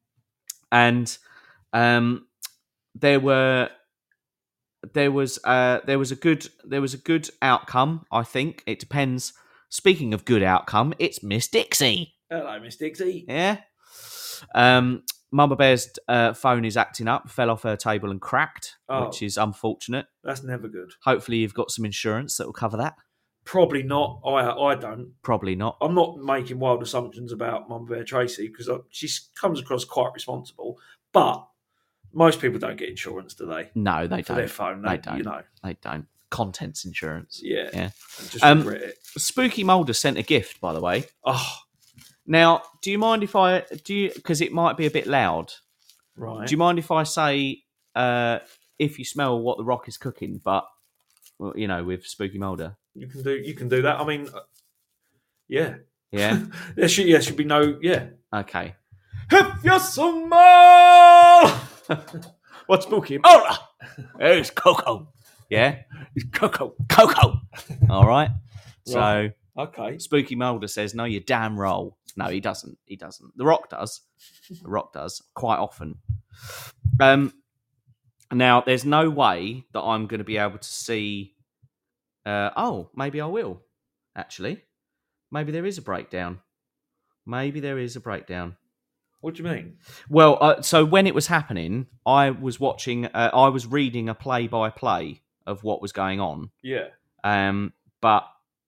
and um, there were there was uh, there was a good there was a good outcome. I think it depends. Speaking of good outcome, it's Miss Dixie. Hello, Miss Dixie. Yeah. Um, Mama Bear's uh, phone is acting up, fell off her table and cracked, Oh. which is unfortunate. That's never good. Hopefully, you've got some insurance that will cover that. Probably not. I I don't. Probably not. I'm not making wild assumptions about Mum Bear Tracy because she comes across quite responsible. But most people don't get insurance, do they? No, they For don't. their phone. They They, don't. You know. They don't. Contents insurance. Yeah. Yeah. I just Um, regret it. Spooky Mulder sent a gift, by the way. Oh, Now, do you mind if I do you because it might be a bit loud? right. Do you mind if I say uh, if you smell what the Rock is cooking, but well, you know, with Spooky Mulder? You can do. You can do that. I mean, uh, yeah. Yeah. there should. Yeah, should be no. Yeah. Okay. If you smell what's spooky, Mulder, it's Coco. Yeah, it's Coco. Coco. All right. So. Right. Okay. Spooky Mulder says, "No, you damn roll." No, he doesn't. He doesn't. The Rock does. The Rock does quite often. Um, now there's no way that I'm going to be able to see. Uh, oh, maybe I will. Actually, maybe there is a breakdown. Maybe there is a breakdown. What do you mean? Well, uh, so when it was happening, I was watching. Uh, I was reading a play-by-play of what was going on. Yeah. Um, but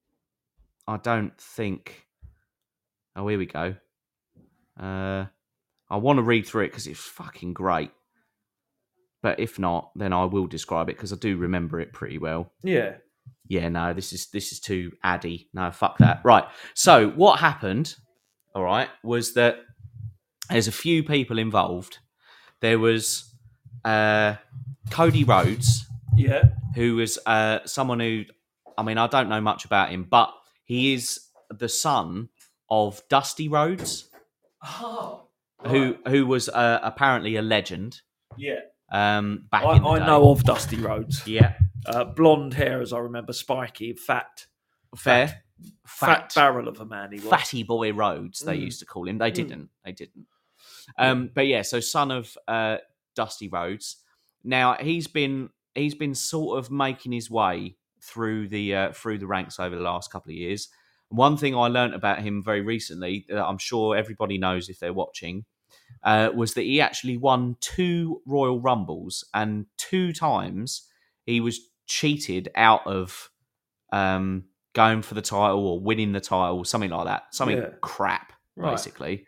I don't think. Oh, here we go. Uh, I want to read through it because it's fucking great. But if not, then I will describe it because I do remember it pretty well. Yeah. Yeah, no, this is this is too addy. No, fuck that. Right. So what happened? All right, was that there's a few people involved. There was uh, Cody Rhodes, Yeah. who was uh, someone who, I mean, I don't know much about him, but he is the son of Dusty Rhodes, Oh. who who was uh, apparently a legend Yeah. um, back I, in the I day. know of Dusty Rhodes. Yeah, Uh, blonde hair, as I remember, spiky, fat, fair, fat, fat, barrel of a man he was. fatty boy Rhodes. They Mm. used to call him. They Mm. didn't. They didn't. Um, but yeah, so son of uh, Dusty Rhodes. Now he's been he's been sort of making his way through the uh, through the ranks over the last couple of years. One thing I learnt about him very recently, that I'm sure everybody knows if they're watching, uh, was that he actually won two Royal Rumbles, and two times he was cheated out of um, going for the title or winning the title, something like that. Something Yeah. crap, Right. basically.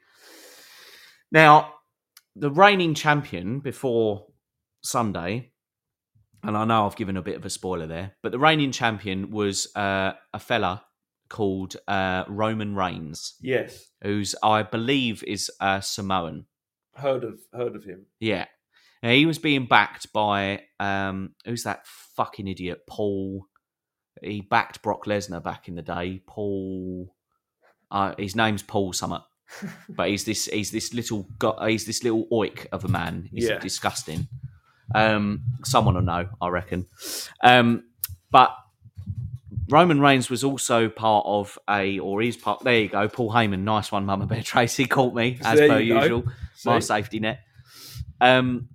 Now, the reigning champion before Sunday, and I know I've given a bit of a spoiler there, but the reigning champion was uh, a fella called uh, Roman Reigns, Yes. who's, I believe, is uh, Samoan. Heard of heard of him. Yeah. Now, he was being backed by, um, who's that fucking idiot, Paul. He backed Brock Lesnar back in the day. Paul, uh, his name's Paul Summit. but he's this he's this little go- he's this little oik of a man. He's Yeah. disgusting. Um, someone will know, I reckon. Um, but Roman Reigns was also part of a, or is part. There you go, Paul Heyman. Nice one, Mama Bear Tracy. Caught me as There per you go. usual. My See? safety net. Um,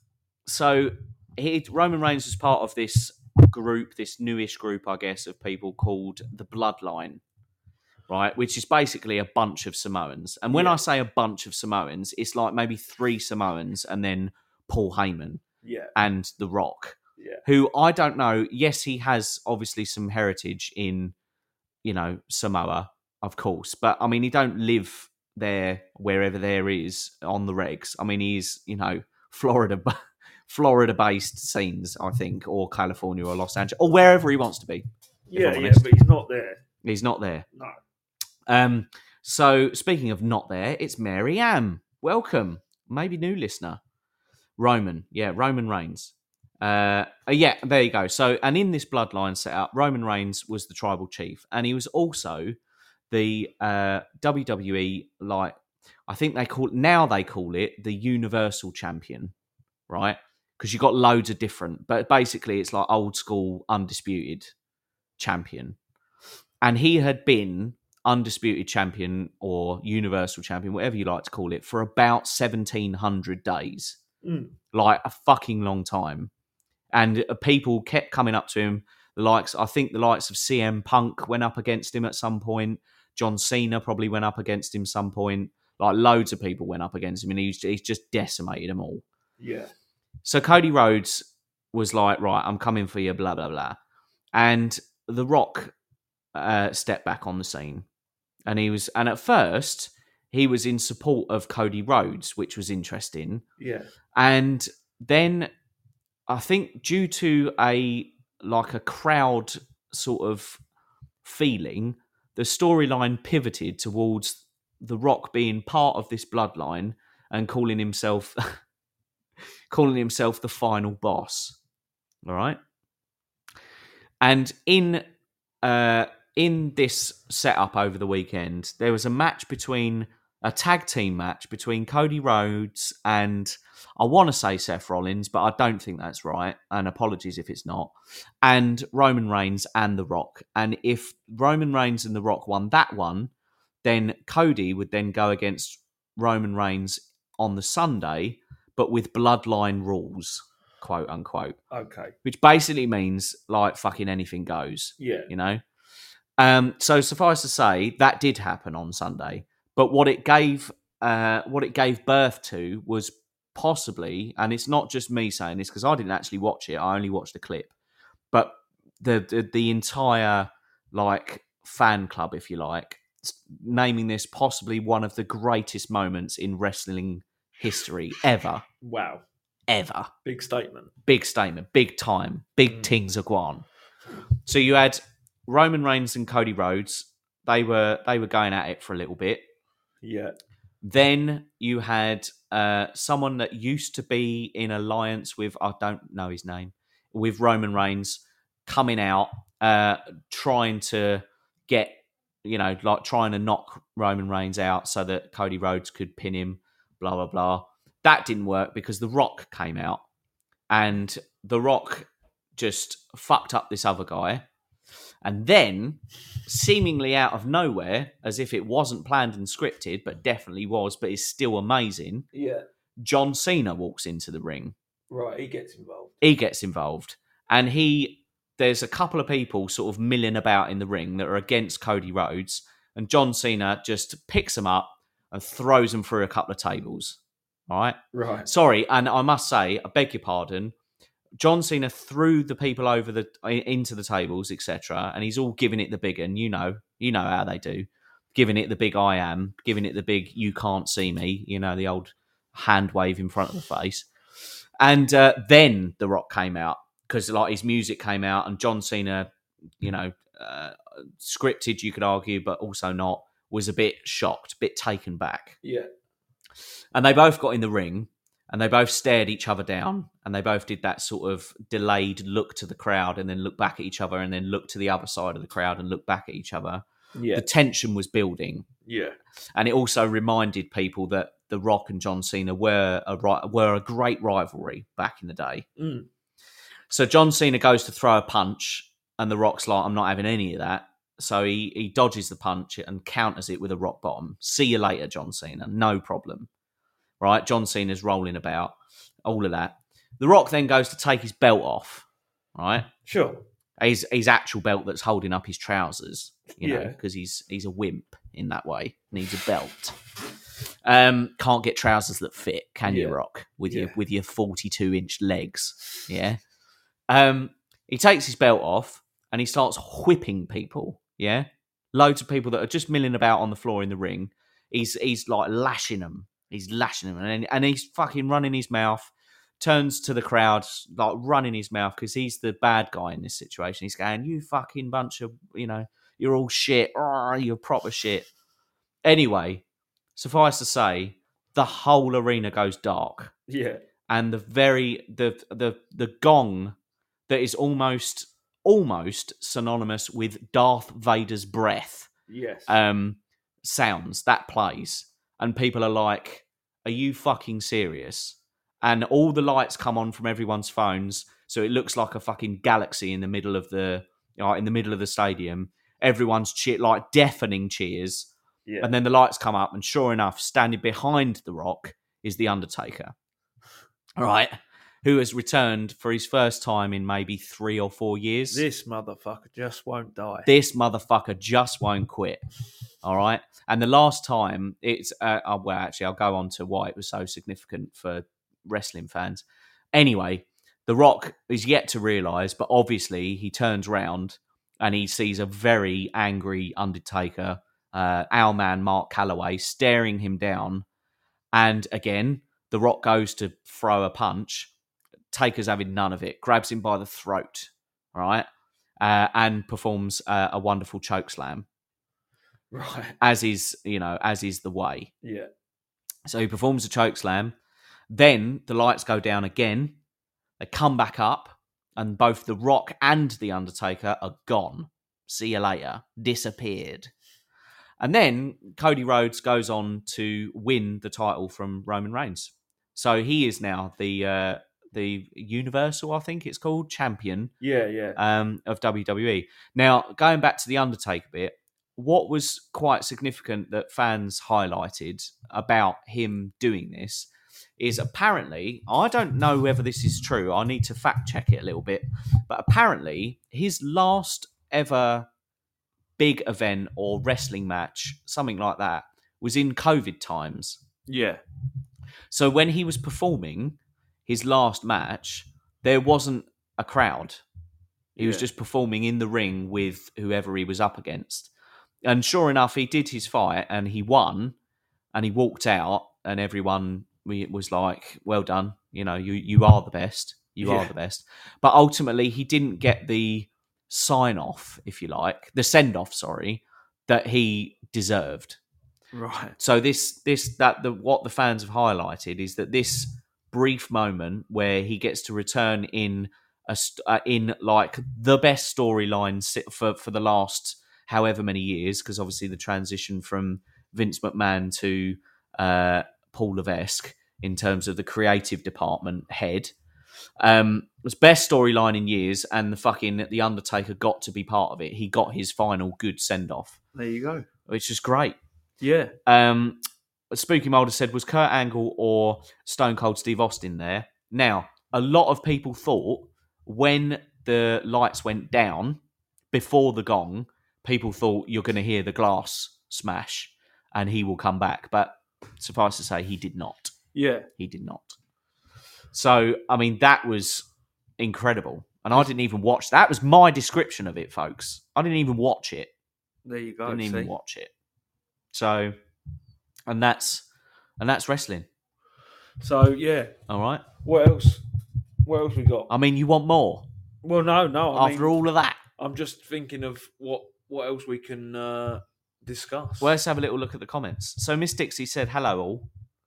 so he Roman Reigns was part of this group, this newish group, I guess, of people called the Bloodline, right? Which is basically a bunch of Samoans. And when Yeah. I say a bunch of Samoans, it's like maybe three Samoans and then Paul Heyman Yeah, and The Rock, yeah, who I don't know. Yes, he has obviously some heritage in, you know, Samoa, of course. But, I mean, he don't live there wherever there is on the regs. I mean, he's, you know, Florida Florida-based scenes, I think, or California or Los Angeles, or wherever he wants to be. yeah, I'm yeah. honest. But he's not there. He's not there. No. Um, so speaking of not there, it's Mary Ann. Welcome. Maybe new listener. Roman. Yeah, Roman Reigns. Uh, uh, yeah, there you go. So, and in this bloodline setup, Roman Reigns was the tribal chief, and he was also the uh, W W E, like, I think they call now they call it the Universal Champion, right? Because you've got loads of different, but basically it's like old school undisputed champion. And he had been undisputed champion or universal champion, whatever you like to call it, for about seventeen hundred days. Mm. Like a fucking long time. And people kept coming up to him. The likes, I think the likes of C M Punk went up against him at some point. John Cena probably went up against him some point. Like loads of people went up against him and he's, he's just decimated them all. Yeah. So Cody Rhodes was like, right, I'm coming for you, blah, blah, blah. And The Rock uh, stepped back on the scene. And he was, and at first, he was in support of Cody Rhodes, which was interesting. Yeah. And then I think due to a, like a crowd sort of feeling, the storyline pivoted towards The Rock being part of this bloodline and calling himself calling himself the final boss. All right. And in uh, in this setup over the weekend, there was a match between a tag team match between Cody Rhodes and I want to say Seth Rollins, but I don't think that's right. And apologies if it's not. And Roman Reigns and The Rock. And if Roman Reigns and The Rock won that one, then Cody would then go against Roman Reigns on the Sunday, but with bloodline rules, quote unquote. Okay. Which basically means like fucking anything goes, Yeah. you know? Um, so suffice to say, that did happen on Sunday. But what it gave uh, what it gave birth to was possibly, and it's not just me saying this because I didn't actually watch it, I only watched the clip, but the, the the entire like fan club, if you like, naming this possibly one of the greatest moments in wrestling history ever. Wow. Ever. Big statement. Big statement. Big time. Big Mm. tings are gone. So you had Roman Reigns and Cody Rhodes. They were they were going at it for a little bit. Yeah. Then you had uh, someone that used to be in alliance with, I don't know his name, with Roman Reigns coming out, uh, trying to get, you know, like trying to knock Roman Reigns out so that Cody Rhodes could pin him, blah, blah, blah. That didn't work because The Rock came out and The Rock just fucked up this other guy. And then, seemingly out of nowhere, as if it wasn't planned and scripted, but definitely was, but is still amazing, Yeah. John Cena walks into the ring. Right. He gets involved. He gets involved. And he, there's a couple of people sort of milling about in the ring that are against Cody Rhodes. And John Cena just picks them up and throws them through a couple of tables. All right? Right. Sorry, and I must say, I beg your pardon, John Cena threw the people over the into the tables, et cetera, and he's all giving it the big one. You know, you know how they do, giving it the big I am, giving it the big you can't see me. You know, the old hand wave in front of the face. And uh, then The Rock came out because like his music came out, and John Cena, you know, uh, scripted you could argue, but also not, was a bit shocked, a bit taken back. Yeah. And they both got in the ring. And they both stared each other down, and they both did that sort of delayed look to the crowd, and then look back at each other, and then look to the other side of the crowd and look back at each other. Yeah. the tension was building. Yeah. And it also reminded people that The Rock and John Cena were a ri- were a great rivalry back in the day. Mm. So John Cena goes to throw a punch, and The Rock's like, I'm not having any of that. So he, he dodges the punch and counters it with a rock bottom. See you later, John Cena. No problem. Right? John Cena's rolling about, all of that. The Rock then goes to take his belt off, right? Sure. His, his actual belt that's holding up his trousers, you know, Yeah. because he's he's a wimp in that way. Needs a belt. Um, can't get trousers that fit, can you, Yeah. Rock? With Yeah. your with your forty-two inch legs, yeah. Um, he takes his belt off and he starts whipping people, yeah. Loads of people that are just milling about on the floor in the ring. He's he's like lashing them. He's lashing them, and and he's fucking running his mouth. Turns to the crowd, like running his mouth because he's the bad guy in this situation. He's going, "You fucking bunch of, you know, you're all shit. Oh, you're proper shit." Anyway, suffice to say, the whole arena goes dark, Yeah. and the very the the the gong that is almost almost synonymous with Darth Vader's breath Yes. um, sounds that plays, and people are like, "Are you fucking serious?" And all the lights come on from everyone's phones, so it looks like a fucking galaxy in the middle of the uh, in the middle of the stadium. Everyone's cheer like deafening cheers, Yeah. and then the lights come up, and sure enough, standing behind The Rock is the Undertaker, all right, who has returned for his first time in maybe three or four years. This motherfucker just won't die. This motherfucker just won't quit. All right. And the last time it's, uh, oh, well, actually, I'll go on to why it was so significant for wrestling fans. Anyway, The Rock is yet to realise, but obviously he turns round and he sees a very angry Undertaker, uh, our man Mark Calloway, staring him down. And again, The Rock goes to throw a punch. Taker's having none of it, grabs him by the throat, all right, uh, and performs uh, a wonderful choke slam. Right. As is, you know, as is the way. Yeah. So he performs a choke slam. Then the lights go down again. They come back up, and both The Rock and The Undertaker are gone. See you later. Disappeared. And then Cody Rhodes goes on to win the title from Roman Reigns. So he is now the uh, the Universal, I think it's called, champion Yeah. Yeah. um, of W W E. Now, going back to the Undertaker bit, what was quite significant that fans highlighted about him doing this is apparently, I don't know whether this is true, I need to fact check it a little bit, but apparently his last ever big event or wrestling match, something like that, was in COVID times. Yeah. So when he was performing his last match, there wasn't a crowd. He was Yeah. just performing in the ring with whoever he was up against. And sure enough, he did his fight and he won and he walked out and everyone was like, well done. You know, you, you are the best. You Yeah. are the best. But ultimately, he didn't get the sign off, if you like, the send off, sorry, that he deserved. Right. So this, this, that, the what the fans have highlighted is that this brief moment where he gets to return in a st- uh, in like the best storyline si- for for the last however many years, because obviously the transition from Vince McMahon to uh, Paul Levesque in terms of the creative department head um, was best storyline in years, and the fucking the Undertaker got to be part of it. He got his final good send off, There you go. which is great. Yeah. Um, Spooky Mulder said, was Kurt Angle or Stone Cold Steve Austin there? Now, a lot of people thought when the lights went down before the gong, people thought you're going to hear the glass smash and he will come back. But suffice to say, he did not. Yeah. He did not. So, I mean, that was incredible. And I didn't even watch. That was my description of it, folks. I didn't even watch it. There you go. Didn't even see. watch it. So, and that's and that's wrestling. So yeah. All right. What else? What else we got? I mean, you want more Well, no, no. I after mean, all of that? I'm just thinking of what what else we can uh, discuss. Well, let's have a little look at the comments. So, Miss Dixie said, "Hello all."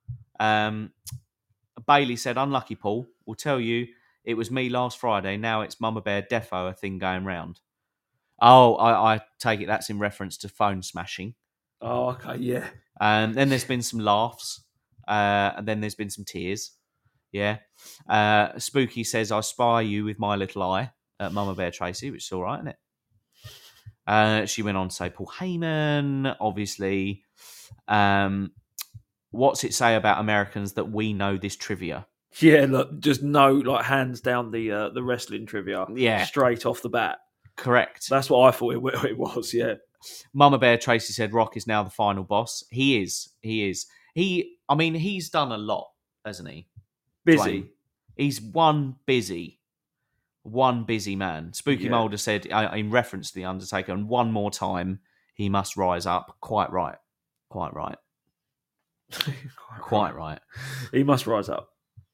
Um, Bailey said, "Unlucky Paul. Will tell you it was me last Friday. Now it's Mama Bear Defo, a thing going round." Oh, I, I take it that's in reference to phone smashing. Oh, okay, yeah. Um, then there's been some laughs, uh, and then there's been some tears. Yeah. Uh, Spooky says, I spy you with my little eye at Mama Bear Tracy, which is all right, isn't it? Uh, she went on to say Paul Heyman, obviously. Um, what's it say about Americans that we know this trivia? Yeah, look, just no, like hands down the uh, the wrestling trivia, Yeah. straight off the bat. Correct. That's what I thought it, it was. Yeah, Mama Bear Tracy said Rock is now the final boss. He is. He is. He. I mean, he's done a lot, hasn't he? busy. Dwayne. He's one busy, one busy man. Spooky Yeah. Mulder said uh, in reference to the Undertaker, and one more time he must rise up. Quite right. Quite right. Quite right. He must rise up.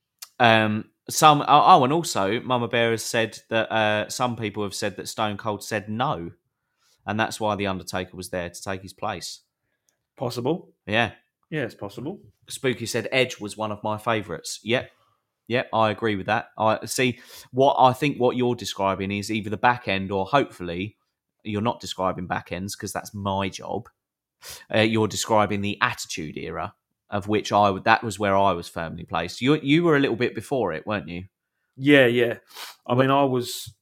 Um, some oh, and also Mama Bear has said that uh, some people have said that Stone Cold said no, and that's why the Undertaker was there to take his place. Possible. Yeah. Yeah, it's possible. Spooky said Edge was one of my favourites. Yep. Yep, I agree with that. I see what I think what you're describing is either the back end or hopefully you're not describing back ends because that's my job. Uh, you're describing the Attitude Era, of which I would that was where I was firmly placed. You you were a little bit before it, weren't you? Yeah, yeah. I mean, I was,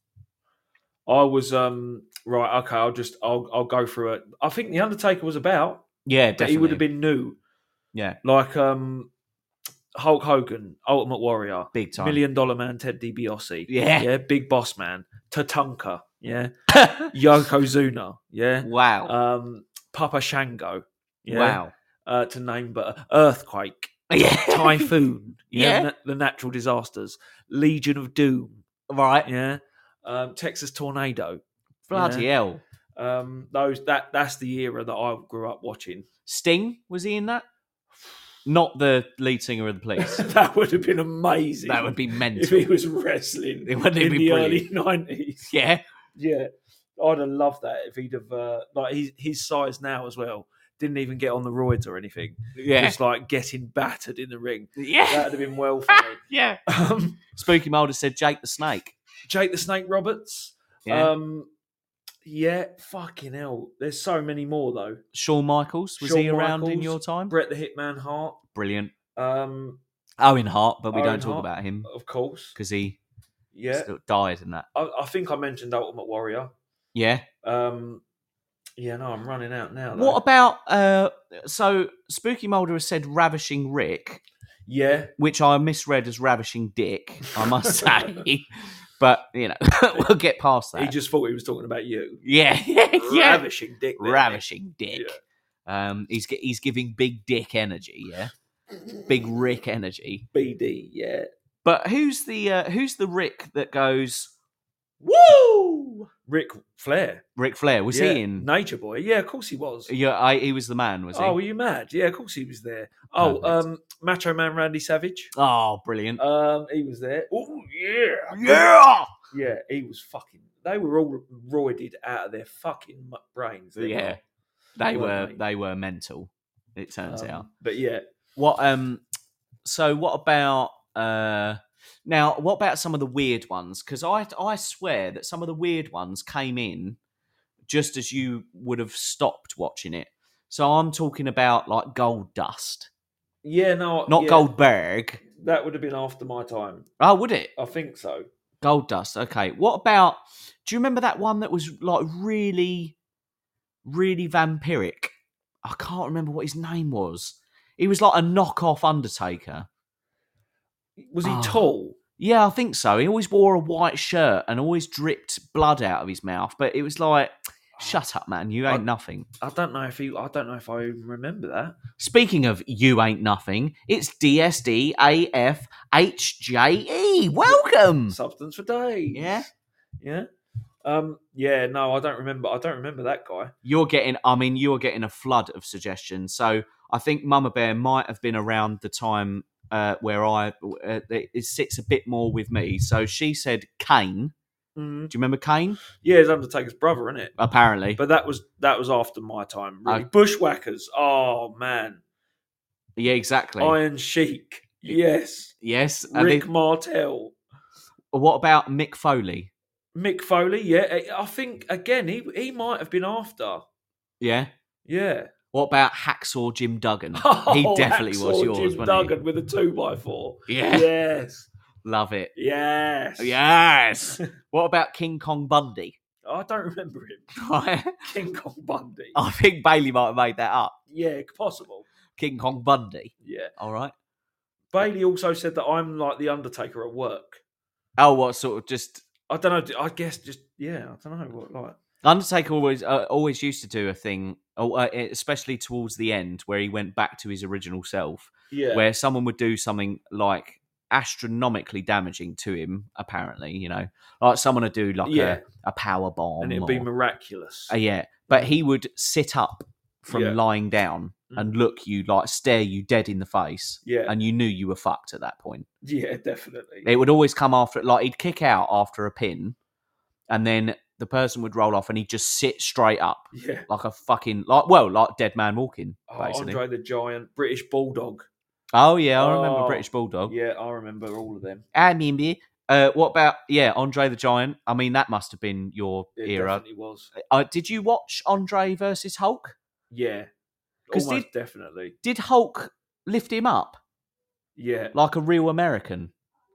I was um right. Okay, I'll just I'll I'll go through it. I think the Undertaker was about, Yeah, but definitely. he would have been new, yeah, like um Hulk Hogan, Ultimate Warrior, big time. Million Dollar Man, Ted DiBiase, Yeah. yeah, Big Boss Man, Tatanka, yeah, Yokozuna, yeah, Wow. um, Papa Shango, yeah, Wow. uh, to name but Earthquake, Yeah. Typhoon, Yeah. na- the natural disasters, Legion of Doom, Right. yeah, um, Texas Tornado, Bloody yeah. hell. Um, those that that's the era that I grew up watching. Sting, was he in that? Not the lead singer of the Police. That would have been amazing. That would be mental. if he was wrestling It wouldn't in be the brilliant. early nineties. Yeah. Yeah, I'd have loved that if he'd have uh, like his his size now as well. Didn't even get on the roids or anything. Yeah. Just like getting battered in the ring. Yeah. That'd have been well for me. Yeah. Um, Spooky Mulder said Jake the Snake. Jake the Snake Roberts. Yeah. Um, yeah, fucking hell. There's so many more though. Shawn Michaels, was Shawn he around in Michaels, your time? Bret the Hitman Hart. Brilliant. Um, Owen Hart, but we Owen don't talk Hart, about him of course. because he Yeah, still died in that. I, I think I mentioned Ultimate Warrior. Yeah. Um, yeah, no, I'm running out now. Though. What about uh so Spooky Mulder has said Ravishing Rick, Yeah, which I misread as Ravishing Dick, I must say. But you know, we'll get past that. he just thought he was talking about you. Yeah, yeah, yeah. Ravishing dick. there, Ravishing Dick. Um he's ge- he's giving big dick energy, yeah. Big Rick energy. B D, yeah. But who's the uh, who's the Rick that goes woo? Rick Flair. Ric Flair, was yeah. he in? Nature Boy. Yeah, of course he was. Yeah, I, he was the man, was he? Oh, were you mad? Yeah, of course he was there. Oh, Perfect. um, Macho Man Randy Savage. Oh, brilliant! Um, he was there. Oh, yeah. Yeah, Yeah, he was fucking. They were all roided out of their fucking mu- brains. They yeah. were. They weren't were they? they were mental. It turns Um, out. But yeah, What um? So what about uh? Now what about some of the weird ones? Because I I swear that some of the weird ones came in just as you would have stopped watching it. So I'm talking about like Gold Dust, yeah, no, not yeah, Goldberg. That would have been after my time. Oh, would it? I think so. Gold Dust. Okay. What about? Do you remember that one that was like really, really vampiric? I can't remember what his name was. He was like a knockoff Undertaker. Was he Oh. tall? Yeah, I think so. He always wore a white shirt and always dripped blood out of his mouth. But it was like, shut up, man. You ain't I- nothing. I don't know if he. I don't know if I even remember that. Speaking of you ain't nothing, it's D S D A F H J E. Welcome. Substance for days. Yeah. Yeah. Um. Yeah. No, I don't remember. I don't remember that guy. You're getting, I mean, you're getting a flood of suggestions. So I think Mama Bear might have been around the time uh, where I, uh, it sits a bit more with me. So she said Kane. Mm. Do you remember Kane? Yeah, it's Undertaker's brother, isn't it? Apparently. But that was that was after my time. Really. Uh, Bushwhackers. Oh man. Yeah, exactly. Iron Sheik. Yes. yes. And Rick then- Martel. what about Mick Foley? Mick Foley, yeah. I think again he he might have been after. Yeah. Yeah. What about Hacksaw Jim Duggan? he Oh, definitely was Hacksaw yours, Jim wasn't Duggan with a two by four. Yeah. Yes. he? Love it. Yes. Yes. What about King Kong Bundy? I don't remember him. I King Kong Bundy. think Bailey might have made that up. Yeah, possible. King Kong Bundy. Yeah. All right. Bailey also said that I'm like the Undertaker at work. Oh, what sort of just I don't know. I guess just yeah. I don't know what like. Undertaker always uh, always used to do a thing, uh, especially towards the end, where he went back to his original self, Yeah. where someone would do something like astronomically damaging to him. Apparently, you know, like someone would do like Yeah. a, a power bomb, and it'd or, be miraculous. uh, yeah. But he would sit up from Yeah. lying down and look you like stare you dead in the face, Yeah. and you knew you were fucked at that point. Yeah, definitely. It would always come after, like he'd kick out after a pin, and then the person would roll off, and he'd just sit straight up Yeah. like a fucking like well, like Dead Man Walking, Oh, basically. Andre the Giant, British Bulldog. Oh yeah, I remember Oh, British Bulldog. Yeah, I remember all of them. I remember. Uh, what about yeah, Andre the Giant? I mean, that must have been your It era. definitely was. Uh, did you watch Andre versus Hulk? Yeah. 'Cause Almost did- definitely. Did Hulk lift him up Yeah. like a real American?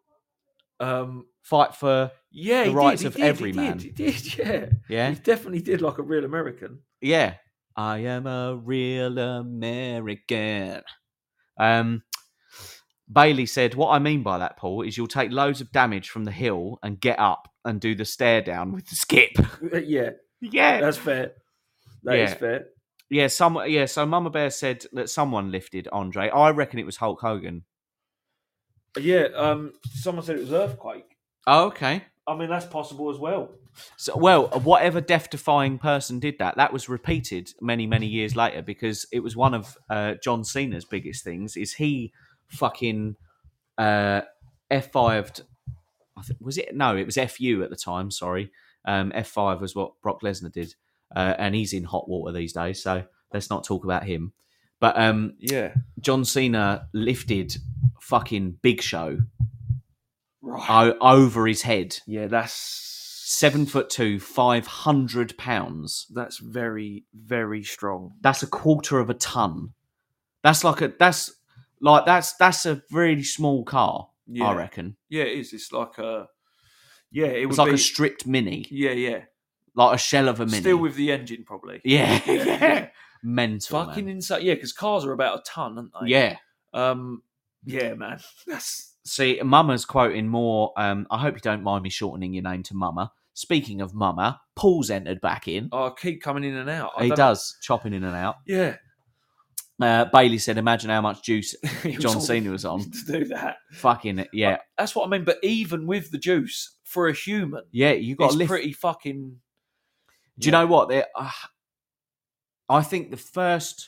Um. Fight for Yeah, The he rights did, of he did, every he man. Did, he did, yeah. yeah, He definitely did like a real American. yeah. I am a real American. Um, Bailey said, "What I mean by that, Paul, is you'll take loads of damage from the hill and get up and do the stare down with the skip." Yeah, yeah, that's fair. That is Yeah. fair. yeah. Some yeah. So Mama Bear said that someone lifted Andre. I reckon it was Hulk Hogan. Yeah, um, someone said it was Earthquake. Oh, okay. I mean, that's possible as well. So, well, whatever death-defying person did that, that was repeated many, many years later because it was one of uh, John Cena's biggest things. Is he fucking uh, F fived? I think was it? No, it was F U at the time. Sorry, um, F five was what Brock Lesnar did, uh, and he's in hot water these days. So let's not talk about him. But um, Yeah. John Cena lifted fucking Big Show Right. o- over his head. Yeah, that's Seven foot two, five hundred pounds. that's very, very strong. That's a quarter of a ton. That's like a that's like that's that's a really small car. Yeah. I reckon Yeah, it is. It's like a yeah. It it's would like be a stripped mini, yeah, yeah. like a shell of a mini. Still with the engine, probably. yeah, Yeah. yeah, mental. Fucking man. insane. Yeah, because cars are about a ton, aren't they? Yeah. Um. Yeah, man. That's See, Mama's quoting more. Um, I hope you don't mind me shortening your name to Mama. Speaking of Mama, Paul's entered back in. oh, I keep coming in and out. I he don't- does chopping in and out. Yeah. Uh, Bailey said, "Imagine how much juice He was John all- Cena was on." to do that. Fucking yeah, That's what I mean. But even with the juice, for a human, yeah. You got it's to lift. pretty fucking. Do you know what? There, uh, I think the first.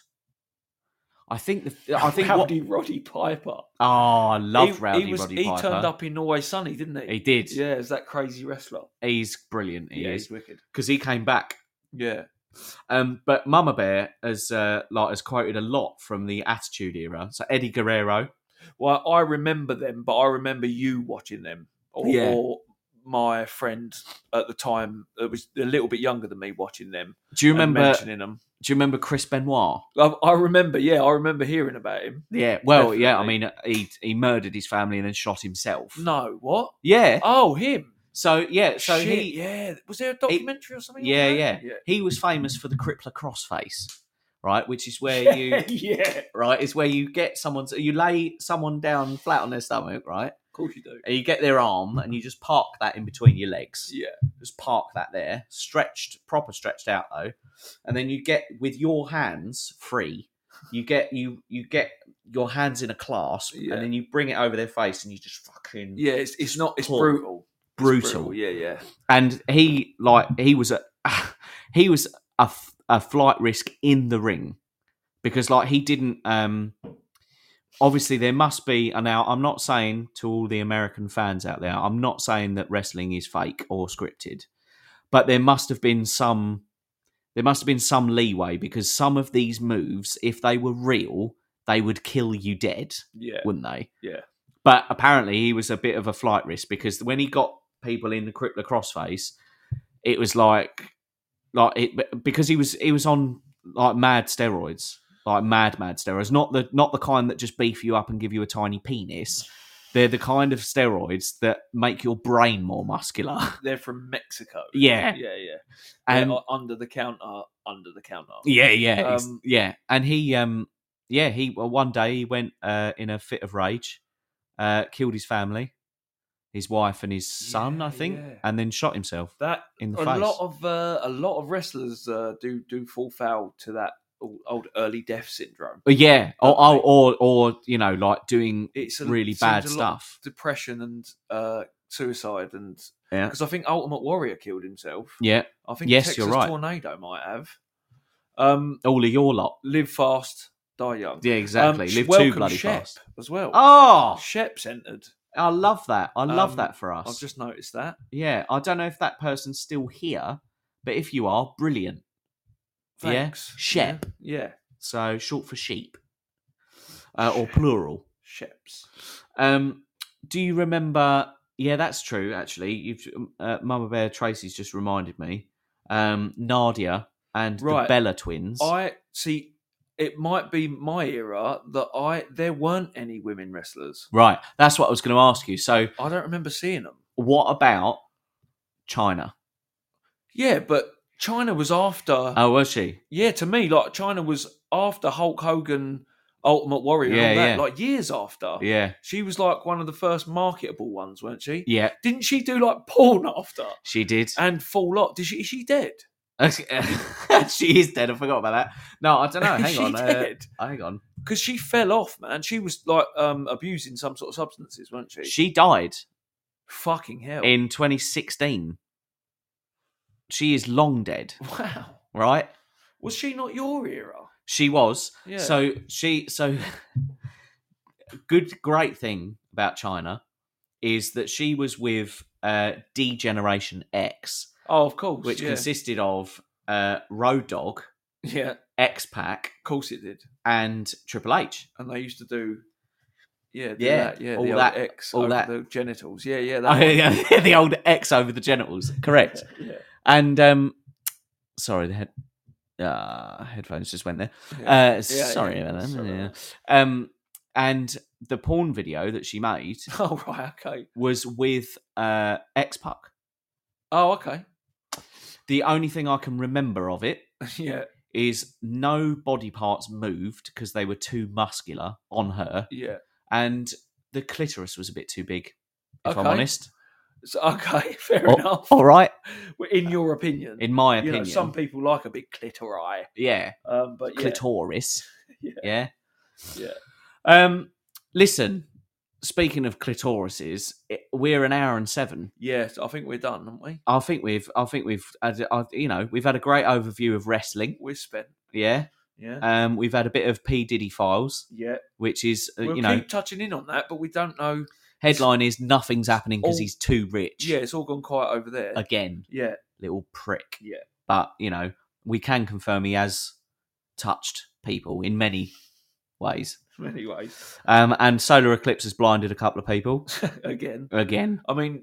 I think the. I think what. Rowdy Roddy Piper. Oh, I love he, Rowdy he was, Roddy He Piper. turned up in Always Sunny, didn't he? He did. Yeah, is that crazy wrestler? He's brilliant. He yeah, is he's wicked. because he came back. Yeah. Um, but Mama Bear has uh, like has quoted a lot from the Attitude Era. So Eddie Guerrero. Well, I remember them, but I remember you watching them, or, Yeah. or my friend at the time that was a little bit younger than me watching them. Do you and remember? mentioning them? Do you remember Chris Benoit? I, I remember, yeah, I remember hearing about him. Yeah. Well, yeah. I Definitely. mean, he he murdered his family and then shot himself. No, what? Yeah. Oh, him. So yeah. So Shit, he. yeah. Was there a documentary or something? Yeah, like yeah, that? He was famous for the crippler crossface, right? Which is where you, yeah, right, is where you get someone, you lay someone down flat on their stomach, right? of course you do. And you get their arm and you just park that in between your legs. Yeah, Just park that there, stretched, proper stretched out though, and then you get with your hands free. You get you you get your hands in a clasp, Yeah. and then you bring it over their face, and you just fucking yeah. It's it's not. It's Pull. brutal. It's brutal. Yeah, yeah. And he like he was a he was a, f- a flight risk in the ring because like he didn't um obviously there must be, and now I'm not saying to all the American fans out there, I'm not saying that wrestling is fake or scripted, but there must have been some there must have been some leeway because some of these moves, if they were real, they would kill you dead, Yeah, wouldn't they? yeah. But apparently he was a bit of a flight risk because when he got people in the crippler crossface, it was like like it because he was he was on like mad steroids, like mad mad steroids, not the not the kind that just beef you up and give you a tiny penis. They're the kind of steroids that make your brain more muscular. They're from Mexico. Yeah. yeah, yeah. And They're under the counter, under the counter. yeah, yeah, ex- Um, yeah. And he, um, yeah, he well, one day he went uh, in a fit of rage, uh, killed his family, his wife and his son, Yeah, I think, yeah. and then shot himself That in the a face. lot of uh, a lot of wrestlers uh, do do fall foul to that old, old early death syndrome. But yeah, or, Don't or, they? or or you know, like doing It's a, really seems bad a lot of stuff. depression and uh, suicide, and Yeah, because I think Ultimate Warrior killed himself. yeah. I think Yes, Texas you're right. Tornado might have. Um, All of your lot. live fast, die young. Yeah, exactly. Um, Live welcome too bloody Shep fast. as well. Oh, Shep's entered. I love that. I love Um, that for us. I've just noticed that. Yeah, I don't know if that person's still here, but if you are, brilliant. Thanks. Yeah, Shep. Yeah. yeah. So short for sheep, uh, or Shep. plural. Sheps. Um, do you remember? Yeah, that's true. Actually, you've uh, Mama Bear Tracy's just reminded me. Um, Nadia and Right. the Bella twins. I see. It might be my era that I there weren't any women wrestlers. Right, that's what I was going to ask you. So, I don't remember seeing them. what about China? Yeah, but China was after. Oh, was she? Yeah, to me, like China was after Hulk Hogan, Ultimate Warrior, and Yeah, all that. yeah. Like years after. Yeah, She was like one of the first marketable ones, weren't she? yeah, Didn't she do like porn after she did. and fall off? Did she? Is she dead? She is dead. I forgot about that. No, I don't know. Is Hang she on. Uh, dead? hang on. Because she fell off, man. She was like um, abusing some sort of substances, wasn't she? She died Fucking hell. in twenty sixteen. She is long dead, Wow. right? Was she not your era? She was. Yeah. So she so good great thing about China is that she was with uh D Generation X, Oh, of course. which yeah. consisted of uh Road Dogg, Yeah, of X-Pac, course it did. and Triple H. And they used to do, yeah, do Yeah, that. yeah, all the that- old X all over that. the genitals. Yeah, yeah, Oh, that one. yeah, the old X over the genitals. Correct. yeah, And um sorry, the head uh headphones just went there. yeah. Uh, Yeah, sorry yeah. about that. Sorry Yeah. about Um, and the porn video that she made Oh, right, okay. was with uh, X-Pac. Oh, okay. The only thing I can remember of it yeah, is no body parts moved because they were too muscular on her, yeah. and the clitoris was a bit too big, if I'm Okay. honest. So, okay, fair Oh, enough. all right, In your opinion. in my you opinion. know, some people like a big clitori. yeah, Um, but yeah. clitoris. Yeah. Yeah. Yeah. Um, listen, speaking of clitorises, it, we're an hour and seven. Yes, I think we're done, haven't we? I think we've, I think we've, had, uh, you know, we've had a great overview of wrestling. We're spent. Yeah. Yeah. Um, we've had a bit of P Diddy Files, yeah. which is, uh, We'll you know, keep touching in on that, but we don't know. headline is nothing's happening because all- he's too rich. Yeah, it's all gone quiet over there. Again, yeah. little prick. Yeah. But you know, we can confirm he has touched people in many ways. Anyway, Um, and solar eclipse has blinded a couple of people again, again. I mean,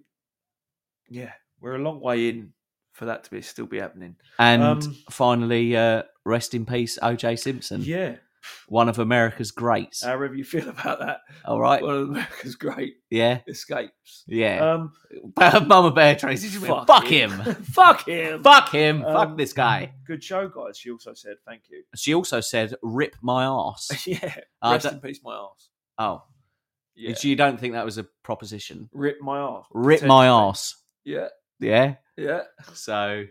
yeah, we're a long way in for that to be still be happening. And Um, finally, uh, rest in peace, O J Simpson, Yeah, one of America's greats. however you feel about that, All right, one of America's great yeah, escapes. yeah. Um, Mama Bear Tracy, just went, fuck, fuck him, fuck him, fuck him, Um, fuck this guy. Good show, guys. She also said thank you. She also said, "Rip my ass." yeah, I rest don't- in peace, my ass. Oh, Yeah, you don't think that was a proposition? rip my ass. Rip my Potentially. ass. Yeah, Yeah. yeah. So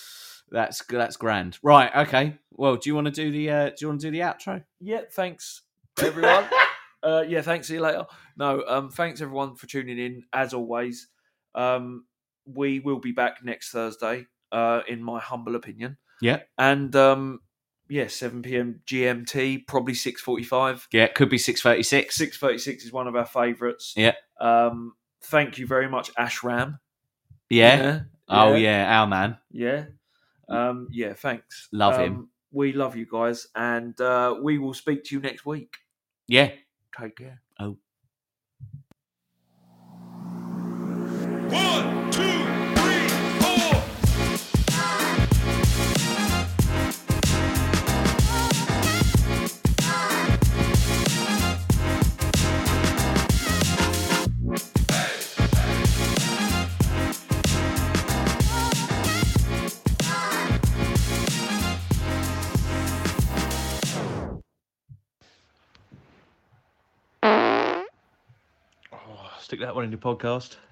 that's that's grand. Right. Okay. Well, do you want to do the uh, do you want to do the outro? Yeah, thanks everyone. uh, yeah, thanks. See you later. No, um, thanks everyone for tuning in. As always, um, we will be back next Thursday. Uh, in my humble opinion. Yeah. And um, yeah, seven p.m. G M T, probably six forty-five. Yeah. It could be six thirty six. Six thirty-six is one of our favourites. Yeah. Um, thank you very much, Ashram. Yeah. Yeah. Oh yeah, our man. Yeah. Um, yeah. Thanks. Love Um, him. We love you guys, and uh, we will speak to you next week. Yeah. Take care. Oh. One, two. Stick that one in your podcast.